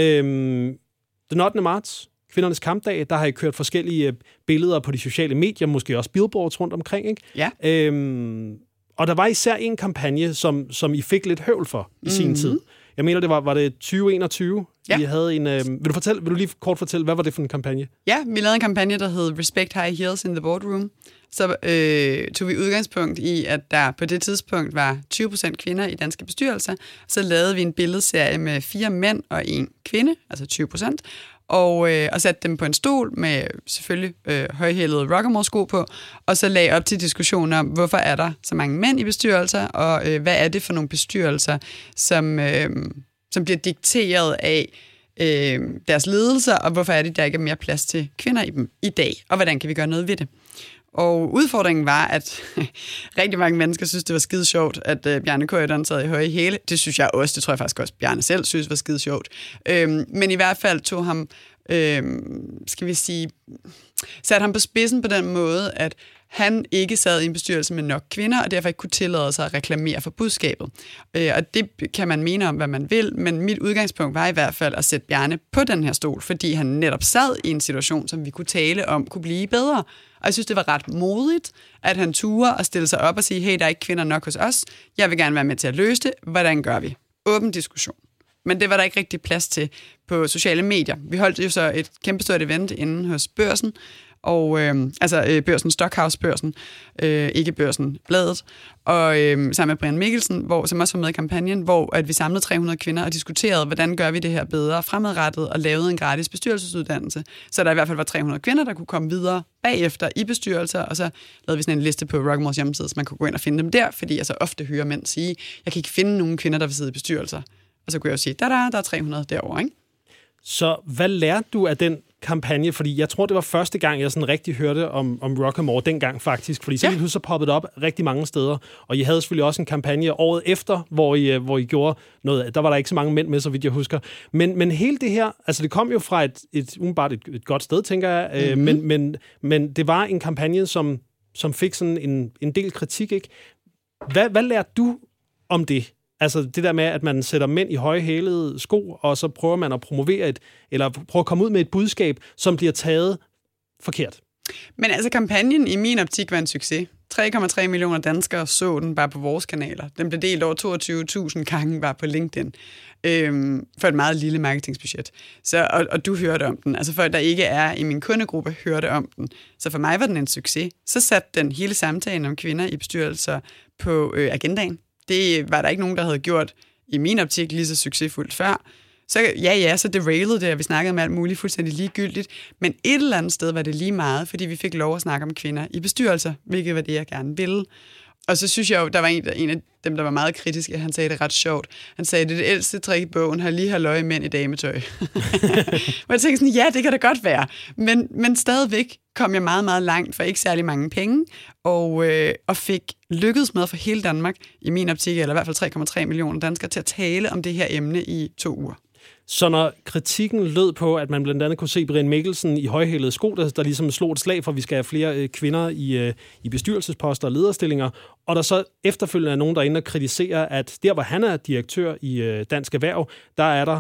Den 8. marts, Kvindernes Kampdag, der har I kørt forskellige billeder på de sociale medier, måske også billboards rundt omkring, ikke? Ja. Og der var især en kampagne, som I fik lidt høvl for i sin tid. Jeg mener, det var det 2021? Ja. I havde en, vil du lige kort fortælle, hvad var det for en kampagne? Ja, vi lavede en kampagne, der hed Respect High Heels in the Boardroom. Så tog vi udgangspunkt i, at der på det tidspunkt var 20% kvinder i danske bestyrelser. Så lavede vi en billedserie med 4 mænd og 1 kvinde, altså 20%. Og satte dem på en stol med selvfølgelig højhælede Rockamore-sko på, og så lagde op til diskussionen om, hvorfor er der så mange mænd i bestyrelser, og hvad er det for nogle bestyrelser, som bliver dikteret af deres ledelser, og hvorfor er det, der ikke er mere plads til kvinder i dem i dag, og hvordan kan vi gøre noget ved det. Og udfordringen var, at rigtig mange mennesker synes, det var skide sjovt, at Bjarne Corydon sad i høje hæle. Det synes jeg også. Det tror jeg faktisk også, Bjarne selv synes var skide sjovt. Men i hvert fald tog ham, satte ham på spidsen på den måde, at han ikke sad i en bestyrelse med nok kvinder, og derfor ikke kunne tillade sig at reklamere for budskabet. Og det kan man mene om, hvad man vil, men mit udgangspunkt var i hvert fald at sætte Bjarne på den her stol, fordi han netop sad i en situation, som vi kunne tale om, kunne blive bedre. Og jeg synes, det var ret modigt, at han turde at stille sig op og sige, hey, der er ikke kvinder nok hos os. Jeg vil gerne være med til at løse det. Hvordan gør vi? Åben diskussion. Men det var der ikke rigtig plads til på sociale medier. Vi holdt jo så et kæmpestort event inde hos Børsen, og Børsen, Stockhouse-børsen, ikke Børsen, bladet, og sammen med Brian Mikkelsen, som også var med i kampagnen, hvor at vi samlede 300 kvinder og diskuterede, hvordan gør vi det her bedre fremadrettet, og lavede en gratis bestyrelsesuddannelse, så der i hvert fald var 300 kvinder, der kunne komme videre bagefter i bestyrelser, og så lavede vi sådan en liste på Rockamores hjemmeside, så man kunne gå ind og finde dem der, fordi jeg så ofte hører mænd sige, jeg kan ikke finde nogen kvinder, der vil sidde i bestyrelser. Og så kunne jeg jo sige, der er 300 derovre, ikke? Så hvad lærte du af den kampagne? Fordi jeg tror, det var første gang, jeg sådan rigtig hørte om Rockamore dengang faktisk. Fordi så lige pludselig poppede det op rigtig mange steder. Og I havde selvfølgelig også en kampagne året efter, hvor I gjorde noget. Der var der ikke så mange mænd med, så vidt jeg husker. Men hele det her, altså det kom jo fra et godt sted, tænker jeg. Men det var en kampagne, som fik sådan en del kritik, ikke? Hvad lærte du om det? Altså det der med, at man sætter mænd i højhælede sko, og så prøver man at promovere eller prøve at komme ud med et budskab, som bliver taget forkert. Men altså, kampagnen i min optik var en succes. 3,3 millioner danskere så den bare på vores kanaler. Den blev delt over 22.000 gange bare på LinkedIn. For et meget lille marketingsbudget. Og du hørte om den. Altså folk, der ikke er i min kundegruppe, hørte om den. Så for mig var den en succes. Så satte den hele samtalen om kvinder i bestyrelser på agendaen. Det var der ikke nogen, der havde gjort i min optik lige så succesfuldt før. Så derailede det, og vi snakkede om alt muligt fuldstændig ligegyldigt. Men et eller andet sted var det lige meget, fordi vi fik lov at snakke om kvinder i bestyrelser, hvilket var det, jeg gerne ville. Og så synes jeg jo, der var en af dem, der var meget kritisk, han sagde det ret sjovt. Han sagde, det er det ældste trick i bogen, har lige halvøje mænd i dametøj. Hvor jeg tænkte sådan, ja, det kan da godt være. Men stadigvæk kom jeg meget, meget langt for ikke særlig mange penge, og fik lykkedes med for hele Danmark, i min optik, eller i hvert fald 3,3 millioner danskere, til at tale om det her emne i 2 uger. Så når kritikken lød på, at man blandt andet kunne se Brian Mikkelsen i højhælede sko, der ligesom slog et slag for, at vi skal have flere kvinder i bestyrelsesposter og lederstillinger, og der så efterfølgende er nogen, der er inde og kritiserer, at der, hvor han er direktør i Dansk Erhverv, der er der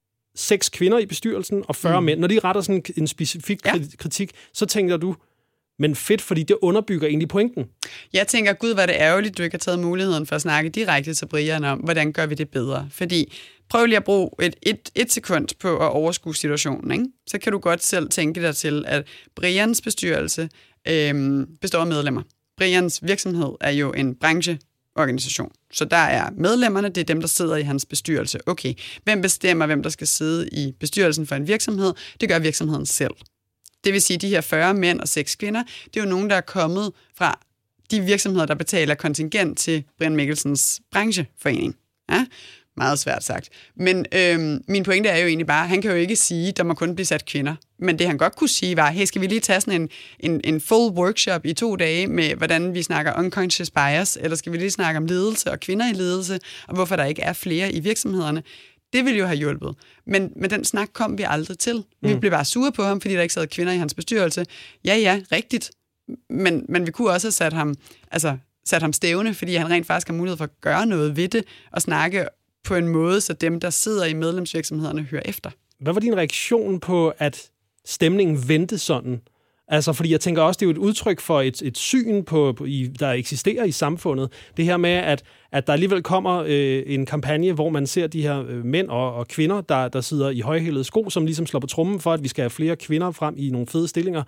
6 kvinder i bestyrelsen og 40 mænd. Når de retter sådan en specifik kritik, så tænker du, men fedt, fordi det underbygger egentlig pointen. Jeg tænker, gud, hvor det ærgerligt, du ikke har taget muligheden for at snakke direkte til Brian om, hvordan gør vi det bedre. Fordi prøv lige at bruge et sekund på at overskue situationen, ikke? Så kan du godt selv tænke dig til, at Brians bestyrelse består af medlemmer. Brians virksomhed er jo en brancheorganisation. Så der er medlemmerne, det er dem, der sidder i hans bestyrelse. Okay, hvem bestemmer, hvem der skal sidde i bestyrelsen for en virksomhed? Det gør virksomheden selv. Det vil sige, at de her 40 mænd og 6 kvinder, det er jo nogen, der er kommet fra de virksomheder, der betaler kontingent til Brian Mikkelsens brancheforening. Ja? Meget svært sagt. Men min pointe er jo egentlig bare, han kan jo ikke sige, at der må kun blive sat kvinder. Men det han godt kunne sige var, hey, skal vi lige tage sådan en full workshop i 2 dage med, hvordan vi snakker unconscious bias, eller skal vi lige snakke om ledelse og kvinder i ledelse, og hvorfor der ikke er flere i virksomhederne? Det ville jo have hjulpet. Men den snak kom vi aldrig til. Vi blev bare sure på ham, fordi der ikke sad kvinder i hans bestyrelse. Ja, rigtigt. Men vi kunne også have sat ham stævne, fordi han rent faktisk har mulighed for at gøre noget ved det, og snakke på en måde, så dem, der sidder i medlemsvirksomhederne, hører efter. Hvad var din reaktion på, at stemningen vendte sådan? Altså, fordi jeg tænker også, det er jo et udtryk for et syn, der eksisterer i samfundet. Det her med, at der alligevel kommer en kampagne, hvor man ser de her mænd og kvinder, der sidder i højhælede sko, som ligesom slår på trommen for, at vi skal have flere kvinder frem i nogle fede stillinger.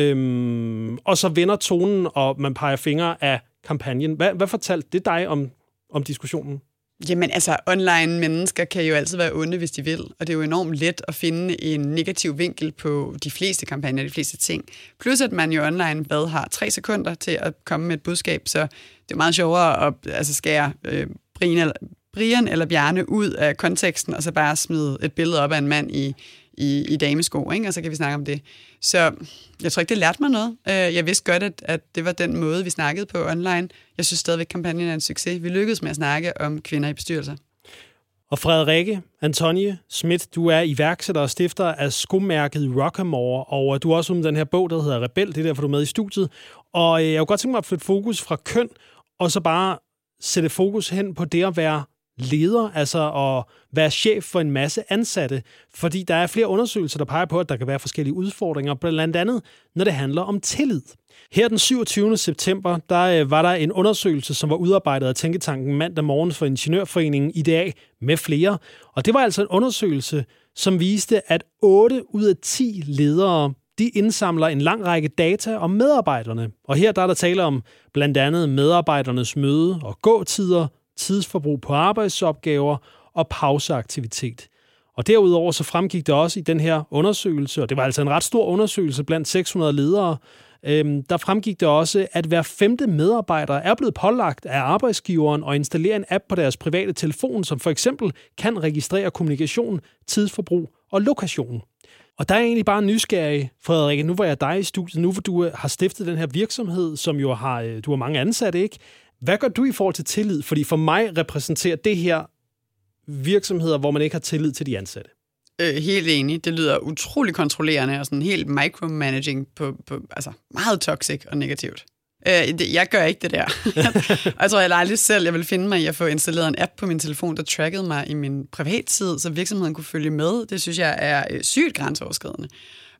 Og så vender tonen, og man peger fingre af kampagnen. Hvad fortalte det dig om diskussionen? Jamen altså, online mennesker kan jo altid være onde, hvis de vil, og det er jo enormt let at finde en negativ vinkel på de fleste kampagner, de fleste ting. Plus at man jo online har 3 sekunder til at komme med et budskab, så det er meget sjovere at skære Brian eller Bjarne ud af konteksten, og så bare smide et billede op af en mand i damesko, ikke? Og så kan vi snakke om det. Så jeg tror ikke, det lærte mig noget. Jeg vidste godt, at det var den måde, vi snakkede på online. Jeg synes stadigvæk, kampagnen er en succes. Vi lykkedes med at snakke om kvinder i bestyrelser. Og Frederikke Antonie Schmidt, du er iværksætter og stifter af skomærket Rockamore, og du har også den her bog, der hedder Rebel. Det er derfor, du er med i studiet. Og jeg kunne godt tænke mig at flytte fokus fra køn, og så bare sætte fokus hen på det at være leder, altså at være chef for en masse ansatte, fordi der er flere undersøgelser, der peger på, at der kan være forskellige udfordringer, blandt andet, når det handler om tillid. Her den 27. september, der var der en undersøgelse, som var udarbejdet af tænketanken Mandag Morgen for Ingeniørforeningen IDA med flere, og det var altså en undersøgelse, som viste, at 8 ud af 10 ledere, de indsamler en lang række data om medarbejderne, og her der er der tale om blandt andet medarbejdernes møde- og gåtider, tidsforbrug på arbejdsopgaver og pauseaktivitet. Og derudover så fremgik det også i den her undersøgelse, og det var altså en ret stor undersøgelse blandt 600 ledere, der fremgik det også, at hver 5. medarbejder er blevet pålagt af arbejdsgiveren at installere en app på deres private telefon, som for eksempel kan registrere kommunikation, tidsforbrug og lokation. Og der er egentlig bare nysgerrig, Frederikke, nu var jeg dig i studiet, nu hvor du har stiftet den her virksomhed, som jo du har mange ansatte, ikke? Hvad gør du i forhold til tillid? Fordi for mig repræsenterer det her virksomheder, hvor man ikke har tillid til de ansatte. Helt enig. Det lyder utrolig kontrollerende og sådan helt micromanaging på altså meget toxic og negativt. Jeg gør ikke det der. Og jeg tror heller aldrig selv, jeg vil finde mig i at få installeret en app på min telefon, der trackede mig i min privattid, så virksomheden kunne følge med. Det synes jeg er sygt grænseoverskridende.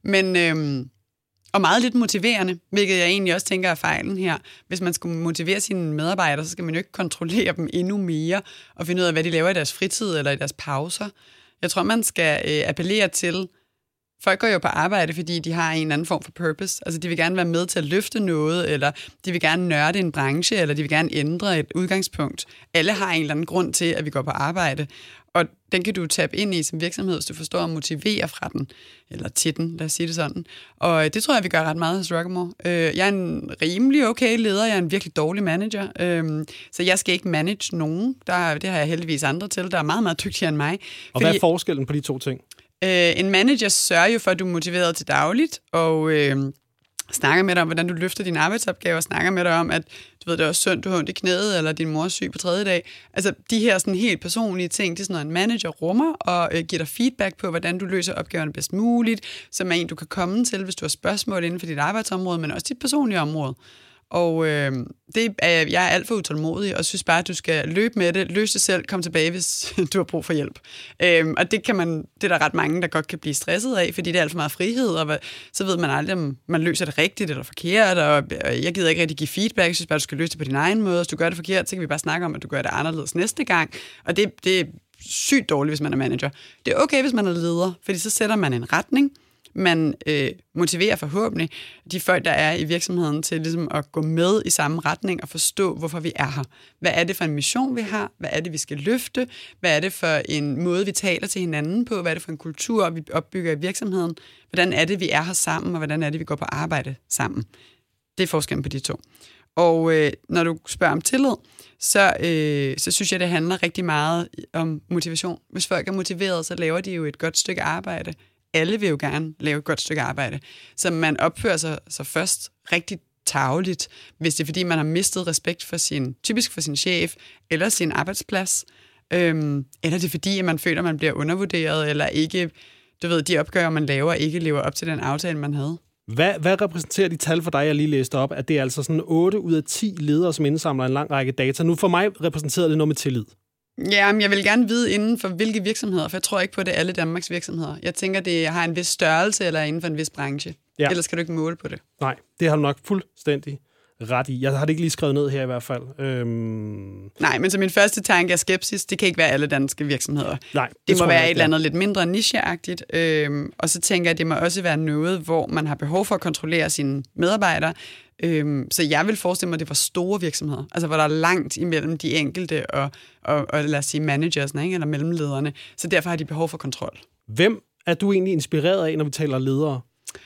Men, og meget lidt motiverende, hvilket jeg egentlig også tænker er fejlen her. Hvis man skal motivere sine medarbejdere, så skal man jo ikke kontrollere dem endnu mere, og finde ud af, hvad de laver i deres fritid eller i deres pauser. Jeg tror, man skal appellere til. Folk går jo på arbejde, fordi de har en eller anden form for purpose. Altså, de vil gerne være med til at løfte noget, eller de vil gerne nørde en branche, eller de vil gerne ændre et udgangspunkt. Alle har en eller anden grund til, at vi går på arbejde, og den kan du tabe ind i som virksomhed, hvis du forstår at motivere fra den, eller til den, lad os sige det sådan. Og det tror jeg, vi gør ret meget hos Rockamore. Jeg er en rimelig okay leder, jeg er en virkelig dårlig manager, så jeg skal ikke manage nogen. Det har jeg heldigvis andre til, der er meget, meget dygtigere end mig. Og hvad er forskellen på de to ting? En manager sørger jo for, at du er motiveret til dagligt, og snakker med dig om, hvordan du løfter dine arbejdsopgaver, snakker med dig om, at du ved, det er også sundt, du har ondt i knæet, eller din mor er syg på 3. dag. Altså, de her sådan helt personlige ting, det er sådan noget, en manager rummer, og giver dig feedback på, hvordan du løser opgaverne bedst muligt, som er en, du kan komme til, hvis du har spørgsmål inden for dit arbejdsområde, men også dit personlige område. Og jeg er alt for utålmodig, og synes bare, at du skal løbe med det, løse det selv, komme tilbage, hvis du har brug for hjælp. Og det er der ret mange, der godt kan blive stresset af, fordi det er alt for meget frihed, og så ved man aldrig, om man løser det rigtigt eller forkert, og jeg gider ikke rigtig give feedback, jeg synes bare, at du skal løse det på din egen måde, hvis du gør det forkert, så kan vi bare snakke om, at du gør det anderledes næste gang, og det er sygt dårligt, hvis man er manager. Det er okay, hvis man er leder, fordi så sætter man en retning, man motiverer forhåbentlig de folk, der er i virksomheden, til ligesom at gå med i samme retning og forstå, hvorfor vi er her. Hvad er det for en mission, vi har? Hvad er det, vi skal løfte? Hvad er det for en måde, vi taler til hinanden på? Hvad er det for en kultur, vi opbygger i virksomheden? Hvordan er det, vi er her sammen? Og hvordan er det, vi går på arbejde sammen? Det er forskellen på de to. Og når du spørger om tillid, så synes jeg, det handler rigtig meget om motivation. Hvis folk er motiveret, så laver de jo et godt stykke arbejde. Alle vil jo gerne lave et godt stykke arbejde. Så man opfører sig først rigtig tarveligt, hvis det er, fordi man har mistet respekt typisk for sin chef eller sin arbejdsplads. Eller det er, fordi man føler, at man bliver undervurderet, eller ikke, de opgaver, man laver, ikke lever op til den aftale, man havde. Hvad repræsenterer de tal for dig, jeg lige læste op? At det er altså sådan 8 ud af 10 ledere, som indsamler en lang række data. Nu for mig repræsenterer det noget med tillid. Ja, men jeg vil gerne vide inden for hvilke virksomheder, for jeg tror ikke på, at det er alle Danmarks virksomheder. Jeg tænker, det har en vis størrelse eller inden for en vis branche. Ja. Ellers kan du ikke måle på det. Nej, det har du nok fuldstændig ret i. Jeg har det ikke lige skrevet ned her i hvert fald. Nej, men så min første tanke er skepsis. Det kan ikke være alle danske virksomheder. Nej, det må være et eller andet lidt mindre nicheagtigt. Og så tænker jeg, at det må også være noget, hvor man har behov for at kontrollere sine medarbejdere. Så jeg vil forestille mig, at det var store virksomheder, altså hvor der er langt imellem de enkelte og lad os sige managersne, ikke? Eller mellemlederne. Så derfor har de behov for kontrol. Hvem er du egentlig inspireret af, når vi taler ledere?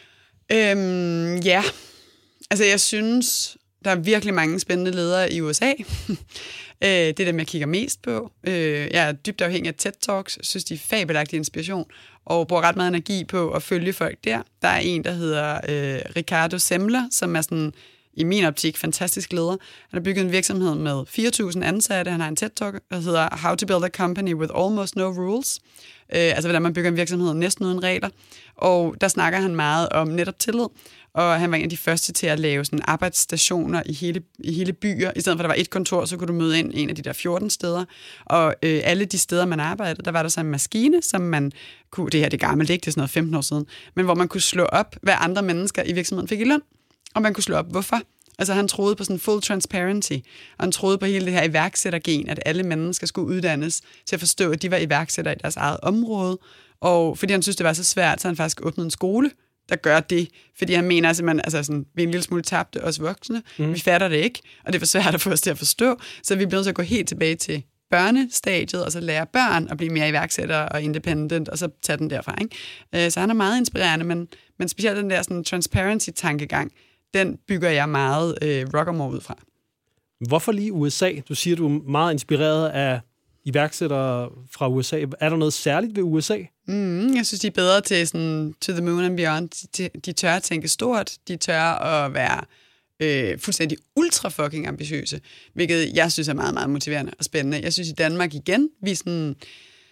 Ja, altså jeg synes, der er virkelig mange spændende ledere i USA. Det er dem, jeg kigger mest på. Jeg er dybt afhængig af TED-talks. Jeg synes, de er fabelagtig inspiration, og bruger ret meget energi på at følge folk der. Der er en, der hedder Ricardo Semler, som er sådan, i min optik, fantastisk leder. Han har bygget en virksomhed med 4.000 ansatte. Han har en TED-talk, der hedder How to Build a Company with Almost No Rules. Altså, hvordan man bygger en virksomhed næsten uden regler. Og der snakker han meget om netop tillid. Og han var en af de første til at lave sådan arbejdsstationer i hele byer. I stedet for, at der var et kontor, så kunne du møde ind en af de der 14 steder. Og alle de steder, man arbejdede, der var der så en maskine, som man kunne, det her det er gammelt, ikke? Det er sådan noget 15 år siden, men hvor man kunne slå op, hvad andre mennesker i virksomheden fik i løn. Og man kunne slå op, hvorfor. Altså han troede på sådan full transparency, og han troede på hele det her iværksættergen, at alle mennesker skulle uddannes til at forstå, at de var iværksættere i deres eget område. Og fordi han synes, det var så svært, så han faktisk åbnede en skole, der gør det, fordi han mener, at man, altså sådan, vi er en lille smule tabte, os voksne. Vi fatter det ikke, og det er for svært at få os til at forstå, så vi er blevet til at gå helt tilbage til børnestadiet, og så lære børn at blive mere iværksættere og independent, og så tage den derfra. Ikke? Så han er meget inspirerende, men specielt den der sådan, transparency-tankegang, den bygger jeg meget Rockamore ud fra. Hvorfor lige USA? Du siger, du er meget inspireret af iværksættere fra USA. Er der noget særligt ved USA? Jeg synes, de er bedre til sådan, to the moon and beyond. De tør at tænke stort. De tør at være fuldstændig ultra fucking ambitiøse, hvilket jeg synes er meget, meget motiverende og spændende. Jeg synes i Danmark igen, vi sådan,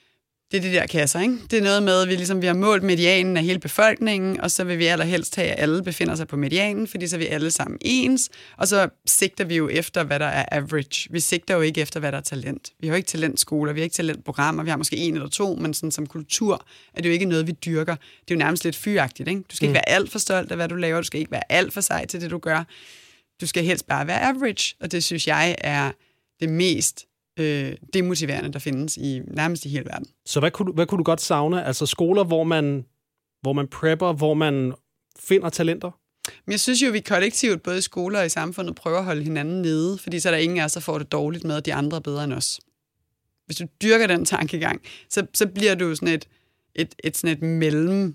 Det er de der kasser, ikke? Det er noget med, at vi har målt medianen af hele befolkningen, og så vil vi allerhelst have, at alle befinder sig på medianen, fordi så er vi alle sammen ens, og så sigter vi jo efter, hvad der er average. Vi sigter jo ikke efter, hvad der er talent. Vi har jo ikke talentskoler, vi har ikke talentprogrammer, vi har måske 1 eller 2, men sådan som kultur er det jo ikke noget, vi dyrker. Det er jo nærmest lidt fyragtigt, ikke? Du skal ikke være alt for stolt af, hvad du laver, du skal ikke være alt for sej til det, du gør. Du skal helst bare være average, og det synes jeg er det mest demotiverende, der findes nærmest i hele verden. Så hvad kunne du godt savne? Altså skoler, hvor man prepper, hvor man finder talenter? Men jeg synes jo, vi kollektivt, både i skoler og i samfundet, prøver at holde hinanden nede, fordi så er der ingen af os, der får det dårligt med, at de andre er bedre end os. Hvis du dyrker den tankegang, så bliver du sådan et mellem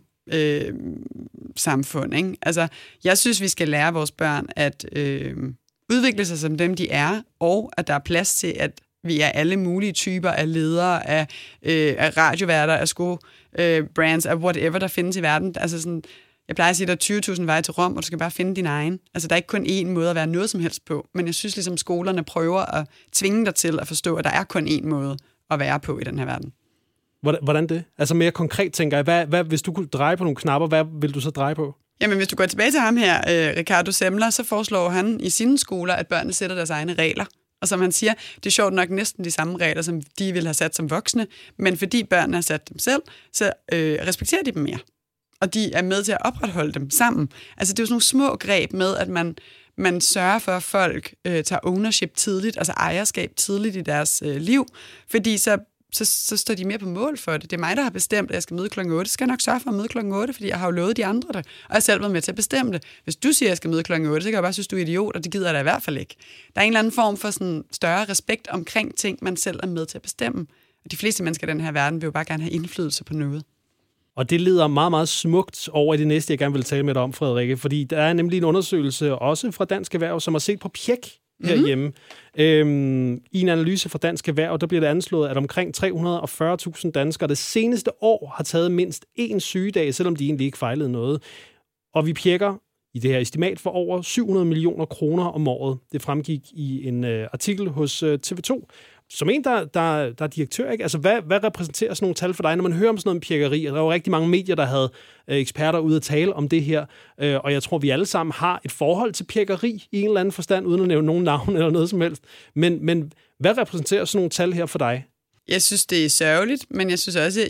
samfund, ikke? Altså, jeg synes, vi skal lære vores børn at udvikle sig som dem, de er, og at der er plads til, at vi er alle mulige typer af ledere, af radioværter, af brands, af whatever, der findes i verden. Altså sådan, jeg plejer at sige, at der er 20.000 veje til Rom, og du skal bare finde din egen. Altså, der er ikke kun én måde at være noget som helst på, men jeg synes ligesom, skolerne prøver at tvinge dig til at forstå, at der er kun én måde at være på i den her verden. Hvordan det? Altså mere konkret tænker jeg, hvad, hvis du kunne dreje på nogle knapper, hvad vil du så dreje på? Jamen, hvis du går tilbage til ham her, Ricardo Semler, så foreslår han i sine skoler, at børnene sætter deres egne regler. Og som han siger, det er sjovt nok næsten de samme regler, som de ville have sat som voksne, men fordi børnene har sat dem selv, så respekterer de dem mere. Og de er med til at opretholde dem sammen. Altså, det er jo sådan nogle små greb med, at man sørger for, at folk tager ownership tidligt, altså ejerskab tidligt i deres liv, fordi så står de mere på mål for det. Det er mig, der har bestemt, at jeg skal møde kl. 8. Så skal jeg nok sørge for at møde kl. 8, fordi jeg har jo lovet de andre det. Og jeg har selv været med til at bestemme det. Hvis du siger, at jeg skal møde kl. 8, så kan jeg bare synes, du er idiot, og det gider jeg da i hvert fald ikke. Der er en eller anden form for sådan større respekt omkring ting, man selv er med til at bestemme. Og de fleste mennesker i den her verden vil jo bare gerne have indflydelse på noget. Og det leder meget, meget smukt over i det næste, jeg gerne vil tale med dig om, Frederikke. Fordi der er nemlig en undersøgelse, også fra Dansk Erhverv, som har set på pjek herhjemme. I en analyse fra Dansk Erhverv, der bliver det anslået, at omkring 340.000 danskere det seneste år har taget mindst 1 sygedag, selvom de egentlig ikke fejlede noget. Og vi pjekker i det her estimat for over 700 millioner kroner om året. Det fremgik i en artikel hos TV2. Som en, der er direktør, ikke? Altså, hvad repræsenterer sådan nogle tal for dig, når man hører om sådan noget pjekkeri? Der var rigtig mange medier, der havde eksperter ude at tale om det her, og jeg tror, vi alle sammen har et forhold til pjekkeri i en eller anden forstand, uden at nævne nogen navn eller noget som helst. Men hvad repræsenterer sådan nogle tal her for dig? Jeg synes, det er sørgeligt, men jeg synes også,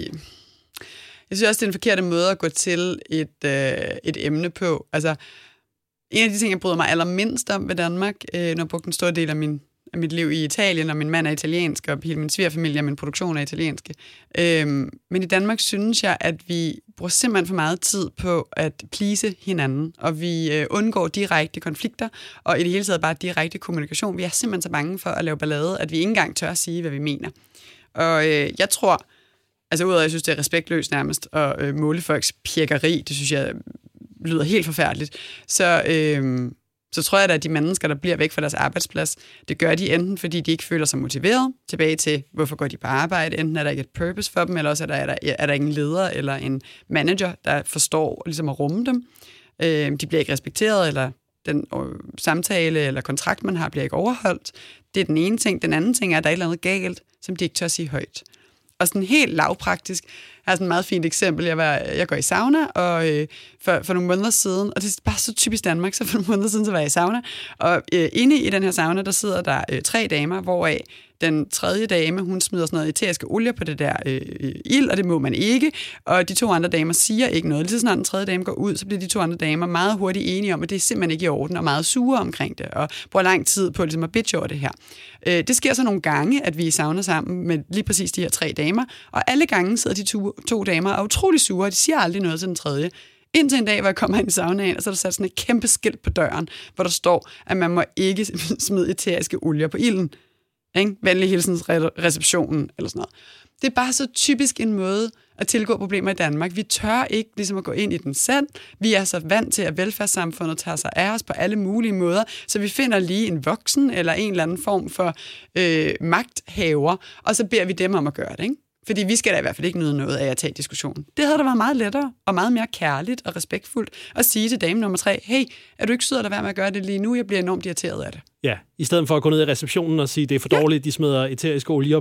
det er en forkerte måde at gå til et emne på. Altså, en af de ting, jeg bryder mig allermindst om ved Danmark, når jeg brugte en stor del af mit liv i Italien, og min mand er italiensk, og hele min svigerfamilie og min produktion er italienske. Men i Danmark synes jeg, at vi bruger simpelthen for meget tid på at please hinanden, og vi undgår direkte konflikter, og i det hele taget bare direkte kommunikation. Vi er simpelthen så bange for at lave ballade, at vi ikke engang tør at sige, hvad vi mener. Og jeg tror, altså udover jeg synes, det er respektløst nærmest at måle folks pjekkeri, det synes jeg lyder helt forfærdeligt, så tror jeg, at de mennesker, der bliver væk fra deres arbejdsplads, det gør de enten, fordi de ikke føler sig motiveret, tilbage til, hvorfor går de på arbejde, enten er der ikke et purpose for dem, eller også er der ikke en leder eller en manager, der forstår ligesom at rumme dem. De bliver ikke respekteret, eller den samtale eller kontrakt, man har, bliver ikke overholdt. Det er den ene ting. Den anden ting er, at der er et eller andet galt, som de ikke tør sige højt. Og sådan helt lavpraktisk, jeg har sådan et meget fint eksempel. Jeg går i sauna, og for nogle måneder siden, og det er bare så typisk Danmark, så for nogle måneder siden, så var jeg i sauna, og inde i den her sauna, der sidder der 3 damer, hvoraf den tredje dame, hun smider sådan noget eteriske olie på det der ild, og det må man ikke, og de 2 andre damer siger ikke noget. Lige så snart den tredje dame går ud, så bliver de 2 andre damer meget hurtigt enige om, at det er simpelthen ikke i orden, og meget sure omkring det, og bruger lang tid på ligesom at bitche over det her. Det sker så nogle gange, at vi er i sauna sammen med lige præcis de her 3 damer, og alle gange sidder de 2 damer og er utrolig sure, og de siger aldrig noget til den tredje. Indtil en dag, hvor jeg kommer ind i saunaen, og så er der sat sådan et kæmpe skilt på døren, hvor der står, at man må ikke smide eteriske olier på ilden. Venlig hilsens receptionen, eller sådan noget. Det er bare så typisk en måde at tilgå problemer i Danmark. Vi tør ikke ligesom at gå ind i den selv. Vi er så vant til, at velfærdssamfundet tager sig af os på alle mulige måder, så vi finder lige en voksen eller en eller anden form for magthaver, og så beder vi dem om at gøre det, ikke? Fordi vi skal da i hvert fald ikke nyde noget af at tage diskussionen. Det havde da været meget lettere og meget mere kærligt og respektfuldt at sige til dame nummer 3, hey, er du ikke sød at lade være med at gøre det lige nu? Jeg bliver enormt irriteret af det. Ja, i stedet for at gå ned i receptionen og sige, det er for dårligt, de smider eteriske olier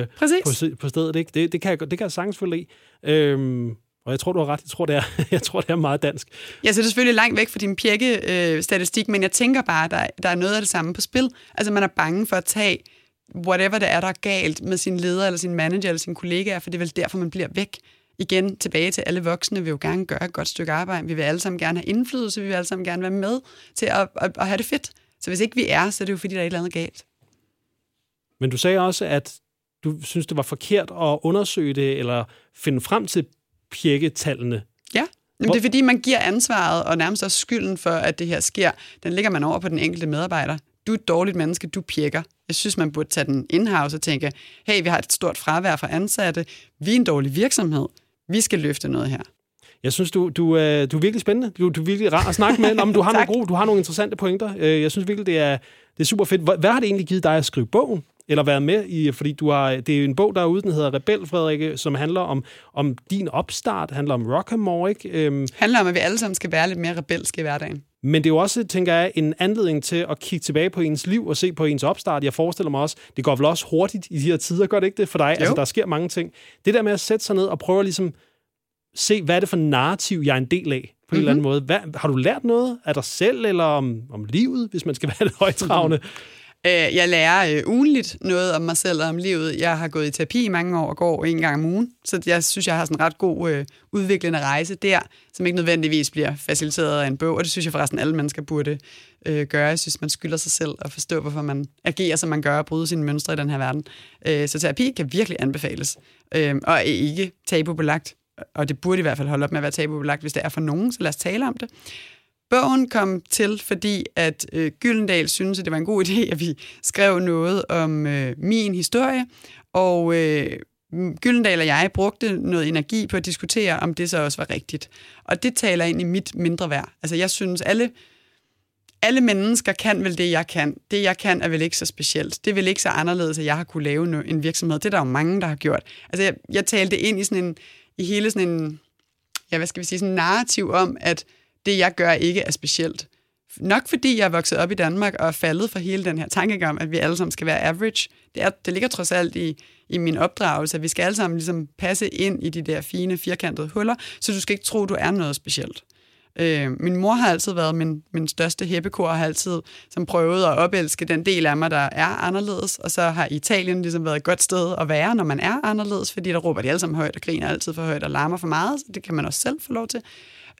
på stedet. Ikke? Det kan jeg sagtens følge i. Og jeg tror, du har ret. Jeg tror, det er meget dansk. Ja, så det er selvfølgelig langt væk fra din pjekke-statistik, men jeg tænker bare, at der er noget af det samme på spil. Altså, man er bange for at tage whatever det er, der er galt med sin leder, eller sin manager, eller sin kollegaer, for det er vel derfor, man bliver væk. Igen, tilbage til alle voksne, vil jo gerne gøre et godt stykke arbejde. Vi vil alle sammen gerne have indflydelse, vi vil alle sammen gerne være med til at have det fedt. Så hvis ikke vi er, så er det jo fordi, der er et eller andet galt. Men du sagde også, at du synes, det var forkert at undersøge det, eller finde frem til pjekketallene. Ja, men det er fordi, man giver ansvaret og nærmest også skylden for, at det her sker. Den lægger man over på den enkelte medarbejder. Du er et dårligt menneske, du pjekker. Jeg synes, man burde tage den in-house og tænke, hey, vi har et stort fravær fra ansatte. Vi er en dårlig virksomhed. Vi skal løfte noget her. Jeg synes, du er virkelig spændende. Du er virkelig rar at snakke med. Om du har nogle interessante pointer. Jeg synes virkelig, det er super fedt. Hvad har det egentlig givet dig at skrive bogen? Eller været med i, fordi det er en bog, der er ude, den hedder Rebel, Frederikke, som handler om din opstart, handler om Rockamore, ikke? Handler om, at vi alle sammen skal være lidt mere rebelske i hverdagen. Men det er jo også, tænker jeg, en anledning til at kigge tilbage på ens liv og se på ens opstart. Jeg forestiller mig også, det går vel også hurtigt i de her tider, gør det ikke det for dig? Jo. Altså, der sker mange ting. Det der med at sætte sig ned og prøve at ligesom se, hvad er det for narrativ, jeg er en del af, på en eller anden måde. Har du lært noget af dig selv, eller om livet, hvis man skal være lidt højtravende? Jeg lærer ugenligt noget om mig selv og om livet. Jeg har gået i terapi i mange år og går en gang om ugen, så jeg synes, jeg har sådan en ret god udviklende rejse der, som ikke nødvendigvis bliver faciliteret af en bog, og det synes jeg forresten alle mennesker burde gøre. Jeg synes, man skylder sig selv at forstå, hvorfor man agerer, som man gør, og bryde sine mønstre i den her verden. Så terapi kan virkelig anbefales, og er ikke tabubelagt, og det burde i hvert fald holde op med at være tabubelagt, hvis det er for nogen, så lad os tale om det. Bogen kom til, fordi at Gyldendal synes, at det var en god idé, at vi skrev noget om min historie, og Gyldendal og jeg brugte noget energi på at diskutere, om det så også var rigtigt. Og det taler ind i mit mindre værd. Altså jeg synes, alle mennesker kan vel det, jeg kan. Det, jeg kan, er vel ikke så specielt. Det er vel ikke så anderledes, at jeg har kunne lave en virksomhed. Det er der jo mange, der har gjort. Altså jeg talte ind i hele sådan en, ja, hvad skal vi sige, sådan en narrativ om, at det, jeg gør, ikke er specielt. Nok fordi jeg er vokset op i Danmark og er faldet for hele den her tankegang, at vi alle sammen skal være average. Det ligger trods alt i min opdragelse, at vi skal alle sammen ligesom passe ind i de der fine, firkantede huller, så du skal ikke tro, du er noget specielt. Min mor har altid været min største heppekor, og har altid som prøvet at opelske den del af mig, der er anderledes, og så har Italien ligesom været et godt sted at være, når man er anderledes, fordi der råber de alle sammen højt og griner altid for højt og larmer for meget, så det kan man også selv få lov til.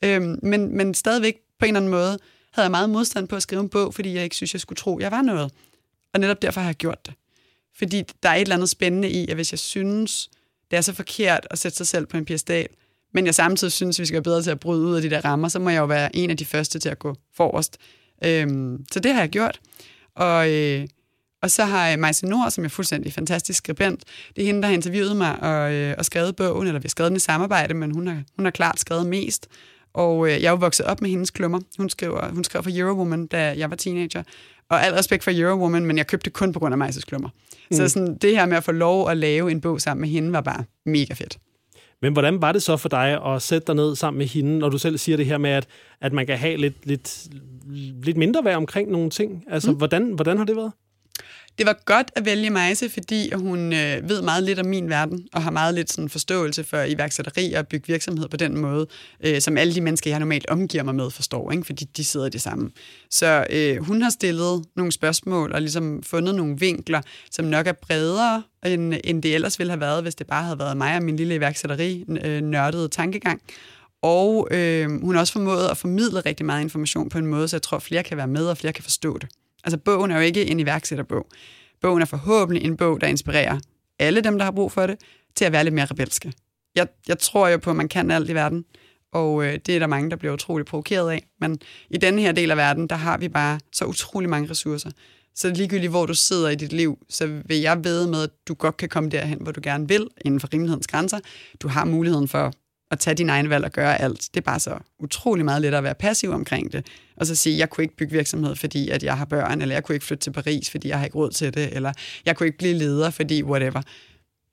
Men stadigvæk på en eller anden måde havde jeg meget modstand på at skrive en bog, fordi jeg ikke synes, jeg skulle tro, jeg var noget. Og netop derfor har jeg gjort det. Fordi der er et eller andet spændende i, at hvis jeg synes, det er så forkert at sætte sig selv på en piedestal, men jeg samtidig synes, vi skal være bedre til at bryde ud af de der rammer, så må jeg jo være en af de første til at gå forrest. Så det har jeg gjort. Og så har Majse Nord, som er fuldstændig fantastisk skribent, det er hende, der har interviewet mig og skrevet bogen, eller vi har skrevet den i samarbejde, men hun har klart skrevet mest. Og jeg er jo vokset op med hendes klummer. Hun skrev for Eurowoman, da jeg var teenager. Og al respekt for Eurowoman, men jeg købte det kun på grund af Majses klummer. Så sådan, det her med at få lov at lave en bog sammen med hende, var bare mega fedt. Men hvordan var det så for dig at sætte dig ned sammen med hende, når du selv siger det her med, at man kan have lidt mindre værd omkring nogle ting? Altså, hvordan har det været? Det var godt at vælge Majse, fordi hun ved meget lidt om min verden, og har meget lidt sådan forståelse for iværksætteri og bygge virksomhed på den måde, som alle de mennesker, jeg normalt omgiver mig med, forstår, ikke? Fordi de sidder det samme. Så hun har stillet nogle spørgsmål og ligesom fundet nogle vinkler, som nok er bredere, end det ellers ville have været, hvis det bare havde været mig og min lille iværksætteri-nørdede tankegang. Og hun har også formået at formidle rigtig meget information på en måde, så jeg tror, flere kan være med, og flere kan forstå det. Altså, bogen er jo ikke en iværksætterbog. Bogen er forhåbentlig en bog, der inspirerer alle dem, der har brug for det, til at være lidt mere rebelske. Jeg tror jo på, at man kan alt i verden, og det er der mange, der bliver utroligt provokeret af. Men i denne her del af verden, der har vi bare så utrolig mange ressourcer. Så ligegyldigt, hvor du sidder i dit liv, så vil jeg vædde med, at du godt kan komme derhen, hvor du gerne vil, inden for rimelighedens grænser. Du har muligheden for at tage din egen valg og gøre alt. Det er bare så utrolig meget lettere at være passiv omkring det. Og så sige, jeg kunne ikke bygge virksomhed, fordi at jeg har børn, eller jeg kunne ikke flytte til Paris, fordi jeg har ikke råd til det, eller jeg kunne ikke blive leder, fordi whatever.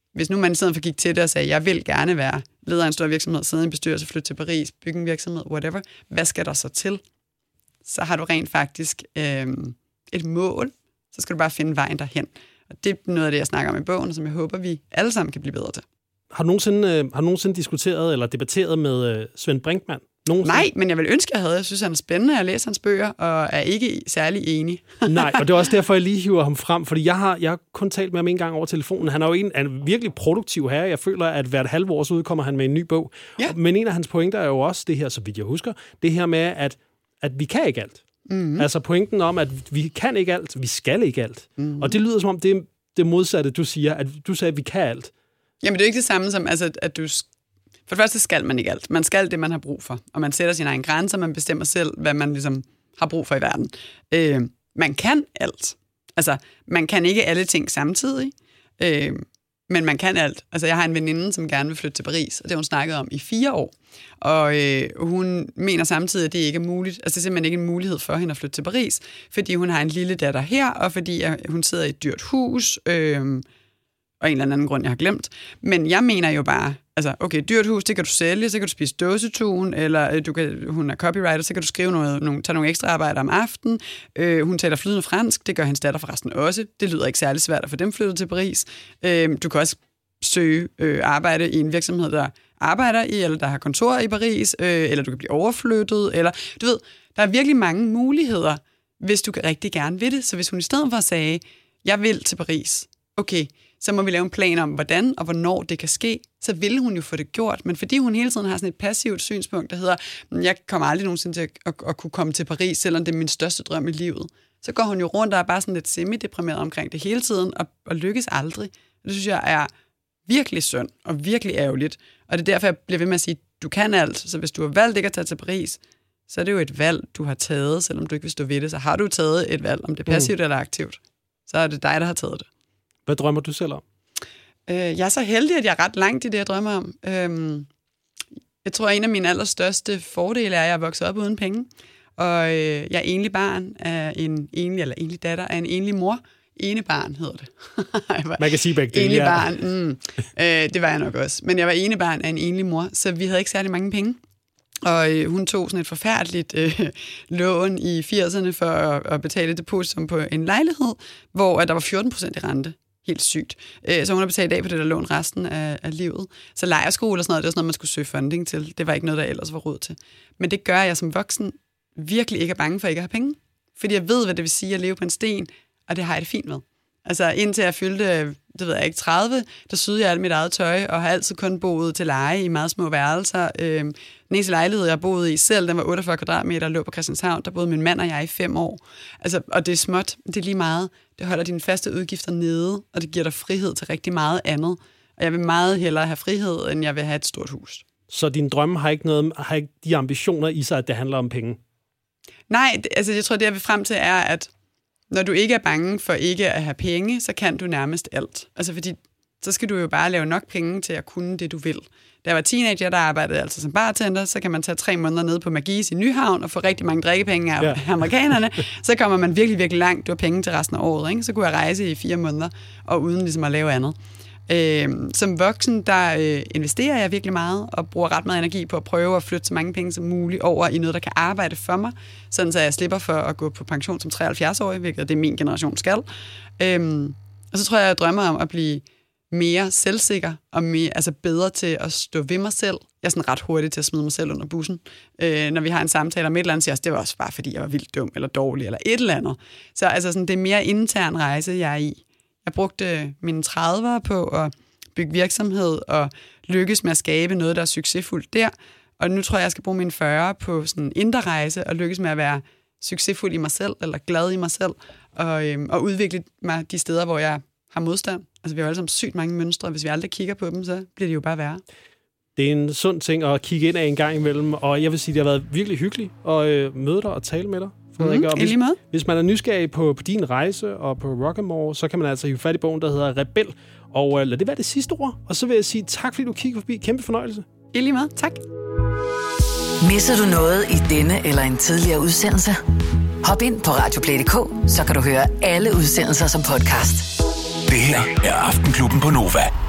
hvis nu man i stedet for gik til det og sagde, jeg vil gerne være leder af en stor virksomhed, sidde i en bestyrelse, flytte til Paris, bygge en virksomhed, whatever, hvad skal der så til? Så har du rent faktisk et mål, så skal du bare finde vejen derhen. Og det er noget af det, jeg snakker om i bogen, som jeg håber, vi alle sammen kan blive bedre til. Har du nogensinde diskuteret eller debatteret med Svend Brinkmann? Nej, men jeg vil ønske, jeg havde. Jeg synes, han er spændende. Jeg læser hans bøger, og er ikke særlig enig. Nej, og det er også derfor, jeg lige hiver ham frem, fordi jeg har kun talt med ham en gang over telefonen. Han er jo en virkelig produktiv herre. Jeg føler, at hvert halvår så udkommer han med en ny bog. Ja. Men en af hans pointer er jo også det her, så vidt jeg husker, det her med, at vi kan ikke alt. Mm-hmm. Altså pointen om, at vi kan ikke alt, vi skal ikke alt. Mm-hmm. Og det lyder som om, det er det modsatte, du siger, at du sagde, at vi kan alt. Jamen, det er jo ikke det samme som, altså, at du... For det første skal man ikke alt. Man skal det, man har brug for. Og man sætter sine egne grænser, man bestemmer selv, hvad man ligesom har brug for i verden. Man kan alt. Altså, man kan ikke alle ting samtidig, men man kan alt. Altså, jeg har en veninde, som gerne vil flytte til Paris, og det har hun snakket om i 4 år. Og hun mener samtidig, at det ikke er muligt. Altså, det er simpelthen ikke en mulighed for hende at flytte til Paris, fordi hun har en lille datter her, og fordi hun sidder i et dyrt hus, og en eller anden grund, jeg har glemt. Men jeg mener jo bare, altså, okay, dyrt hus, det kan du sælge, så kan du spise dåsetun, eller hun er copywriter, så kan du skrive tage nogle ekstra arbejder om aftenen. Hun taler flydende fransk, det gør hendes datter forresten også. Det lyder ikke særlig svært at få dem flyttet til Paris. Du kan også søge arbejde i en virksomhed, der arbejder i, eller der har kontor i Paris, eller du kan blive overflyttet, eller du ved, der er virkelig mange muligheder, hvis du rigtig gerne vil det. Så hvis hun i stedet for sagde, jeg vil til Paris, okay, så må vi lave en plan om, hvordan og hvornår det kan ske, så ville hun jo få det gjort. Men fordi hun hele tiden har sådan et passivt synspunkt, der hedder, jeg kommer aldrig nogensinde til at kunne komme til Paris, selvom det er min største drøm i livet, så går hun jo rundt og er bare sådan lidt semi-deprimeret omkring det hele tiden, og lykkes aldrig. Det synes jeg er virkelig synd og virkelig ærgerligt. Og det er derfor, jeg bliver ved med at sige, du kan alt. Så hvis du har valgt ikke at tage til Paris, så er det jo et valg, du har taget, selvom du ikke vil stå ved det. Så har du taget et valg, om det er passivt eller aktivt, så er det dig, der har taget det. Hvad drømmer du selv om? Jeg er så heldig, at jeg er ret langt i det, jeg drømmer om. Jeg tror, at en af mine allerstørste fordele er, at jeg er vokset op uden penge. Og jeg er enlig barn af enlig datter af en enlig mor. Enebarn hedder det. Man kan sige begge dele. Enlig barn, det var jeg nok også. Men jeg var enebarn af en enlig mor, så vi havde ikke særlig mange penge. Og hun tog sådan et forfærdeligt lån i 80'erne for at betale depositum på en lejlighed, hvor der var 14% i rente. Helt sygt. Så hun har betalt af på det der lån resten af livet. Så lejerskole og sådan noget, det var sådan noget, man skulle søge funding til. Det var ikke noget, der ellers var råd til. Men det gør, at jeg som voksen virkelig ikke er bange for ikke at have penge. Fordi jeg ved, hvad det vil sige at leve på en sten, og det har jeg det fint med. Altså indtil jeg fyldte, det ved jeg ikke, 30, der syede jeg alt mit eget tøj, og har altid kun boet til leje i meget små værelser. Den eneste lejlighed, jeg boede i selv, den var 48 kvadratmeter og lå på Christianshavn. Der boede min mand og jeg i 5 år. Altså, og det er småt, det er lige meget. Det holder dine faste udgifter nede, og det giver dig frihed til rigtig meget andet. Og jeg vil meget hellere have frihed, end jeg vil have et stort hus. Så din drømme har ikke de ambitioner i sig, at det handler om penge? Nej, altså jeg tror, det jeg vil frem til er, at når du ikke er bange for ikke at have penge, så kan du nærmest alt. Altså fordi, så skal du jo bare lave nok penge til at kunne det, du vil. Da jeg var teenager, der arbejdede altså som bartender, så kan man tage 3 måneder nede på Magis i Nyhavn og få rigtig mange drikkepenge af amerikanerne. Så kommer man virkelig, virkelig langt. Du har penge til resten af året, ikke? Så kunne jeg rejse i 4 måneder, og uden ligesom at lave andet. Som voksen, der investerer jeg virkelig meget, og bruger ret meget energi på at prøve at flytte så mange penge som muligt over i noget, der kan arbejde for mig, sådan så jeg slipper for at gå på pension som 73-årig, hvilket det er min generation skal. Og så tror jeg drømmer om at blive mere selvsikker, og mere, altså bedre til at stå ved mig selv. Jeg er sådan ret hurtig til at smide mig selv under bussen. Når vi har en samtale om et eller andet, siger jeg, det var også bare, fordi jeg var vildt dum, eller dårlig, eller et eller andet. Så altså sådan, det er mere intern rejse, jeg er i. Jeg brugte mine 30'ere på at bygge virksomhed og lykkes med at skabe noget, der er succesfuldt der. Og nu tror jeg skal bruge mine 40 på sådan en indre rejse og lykkes med at være succesfuld i mig selv, eller glad i mig selv, og udvikle mig de steder, hvor jeg har modstand. Altså vi har jo alle sammen sygt mange mønstre, hvis vi aldrig kigger på dem, så bliver det jo bare værre. Det er en sund ting at kigge ind af en gang imellem, og jeg vil sige, det har været virkelig hyggeligt at møde dig og tale med dig. Hvis man er nysgerrig på din rejse og på Rockamore, så kan man altså hive fat i bogen, der hedder Rebel. Og lad det være det sidste ord. Og så vil jeg sige tak, fordi du kiggede forbi. Kæmpe fornøjelse. I lige meget. Tak. Misser du noget i denne eller en tidligere udsendelse? Hop ind på radioplay.dk, så kan du høre alle udsendelser som podcast. Det her er Aftenklubben på Nova.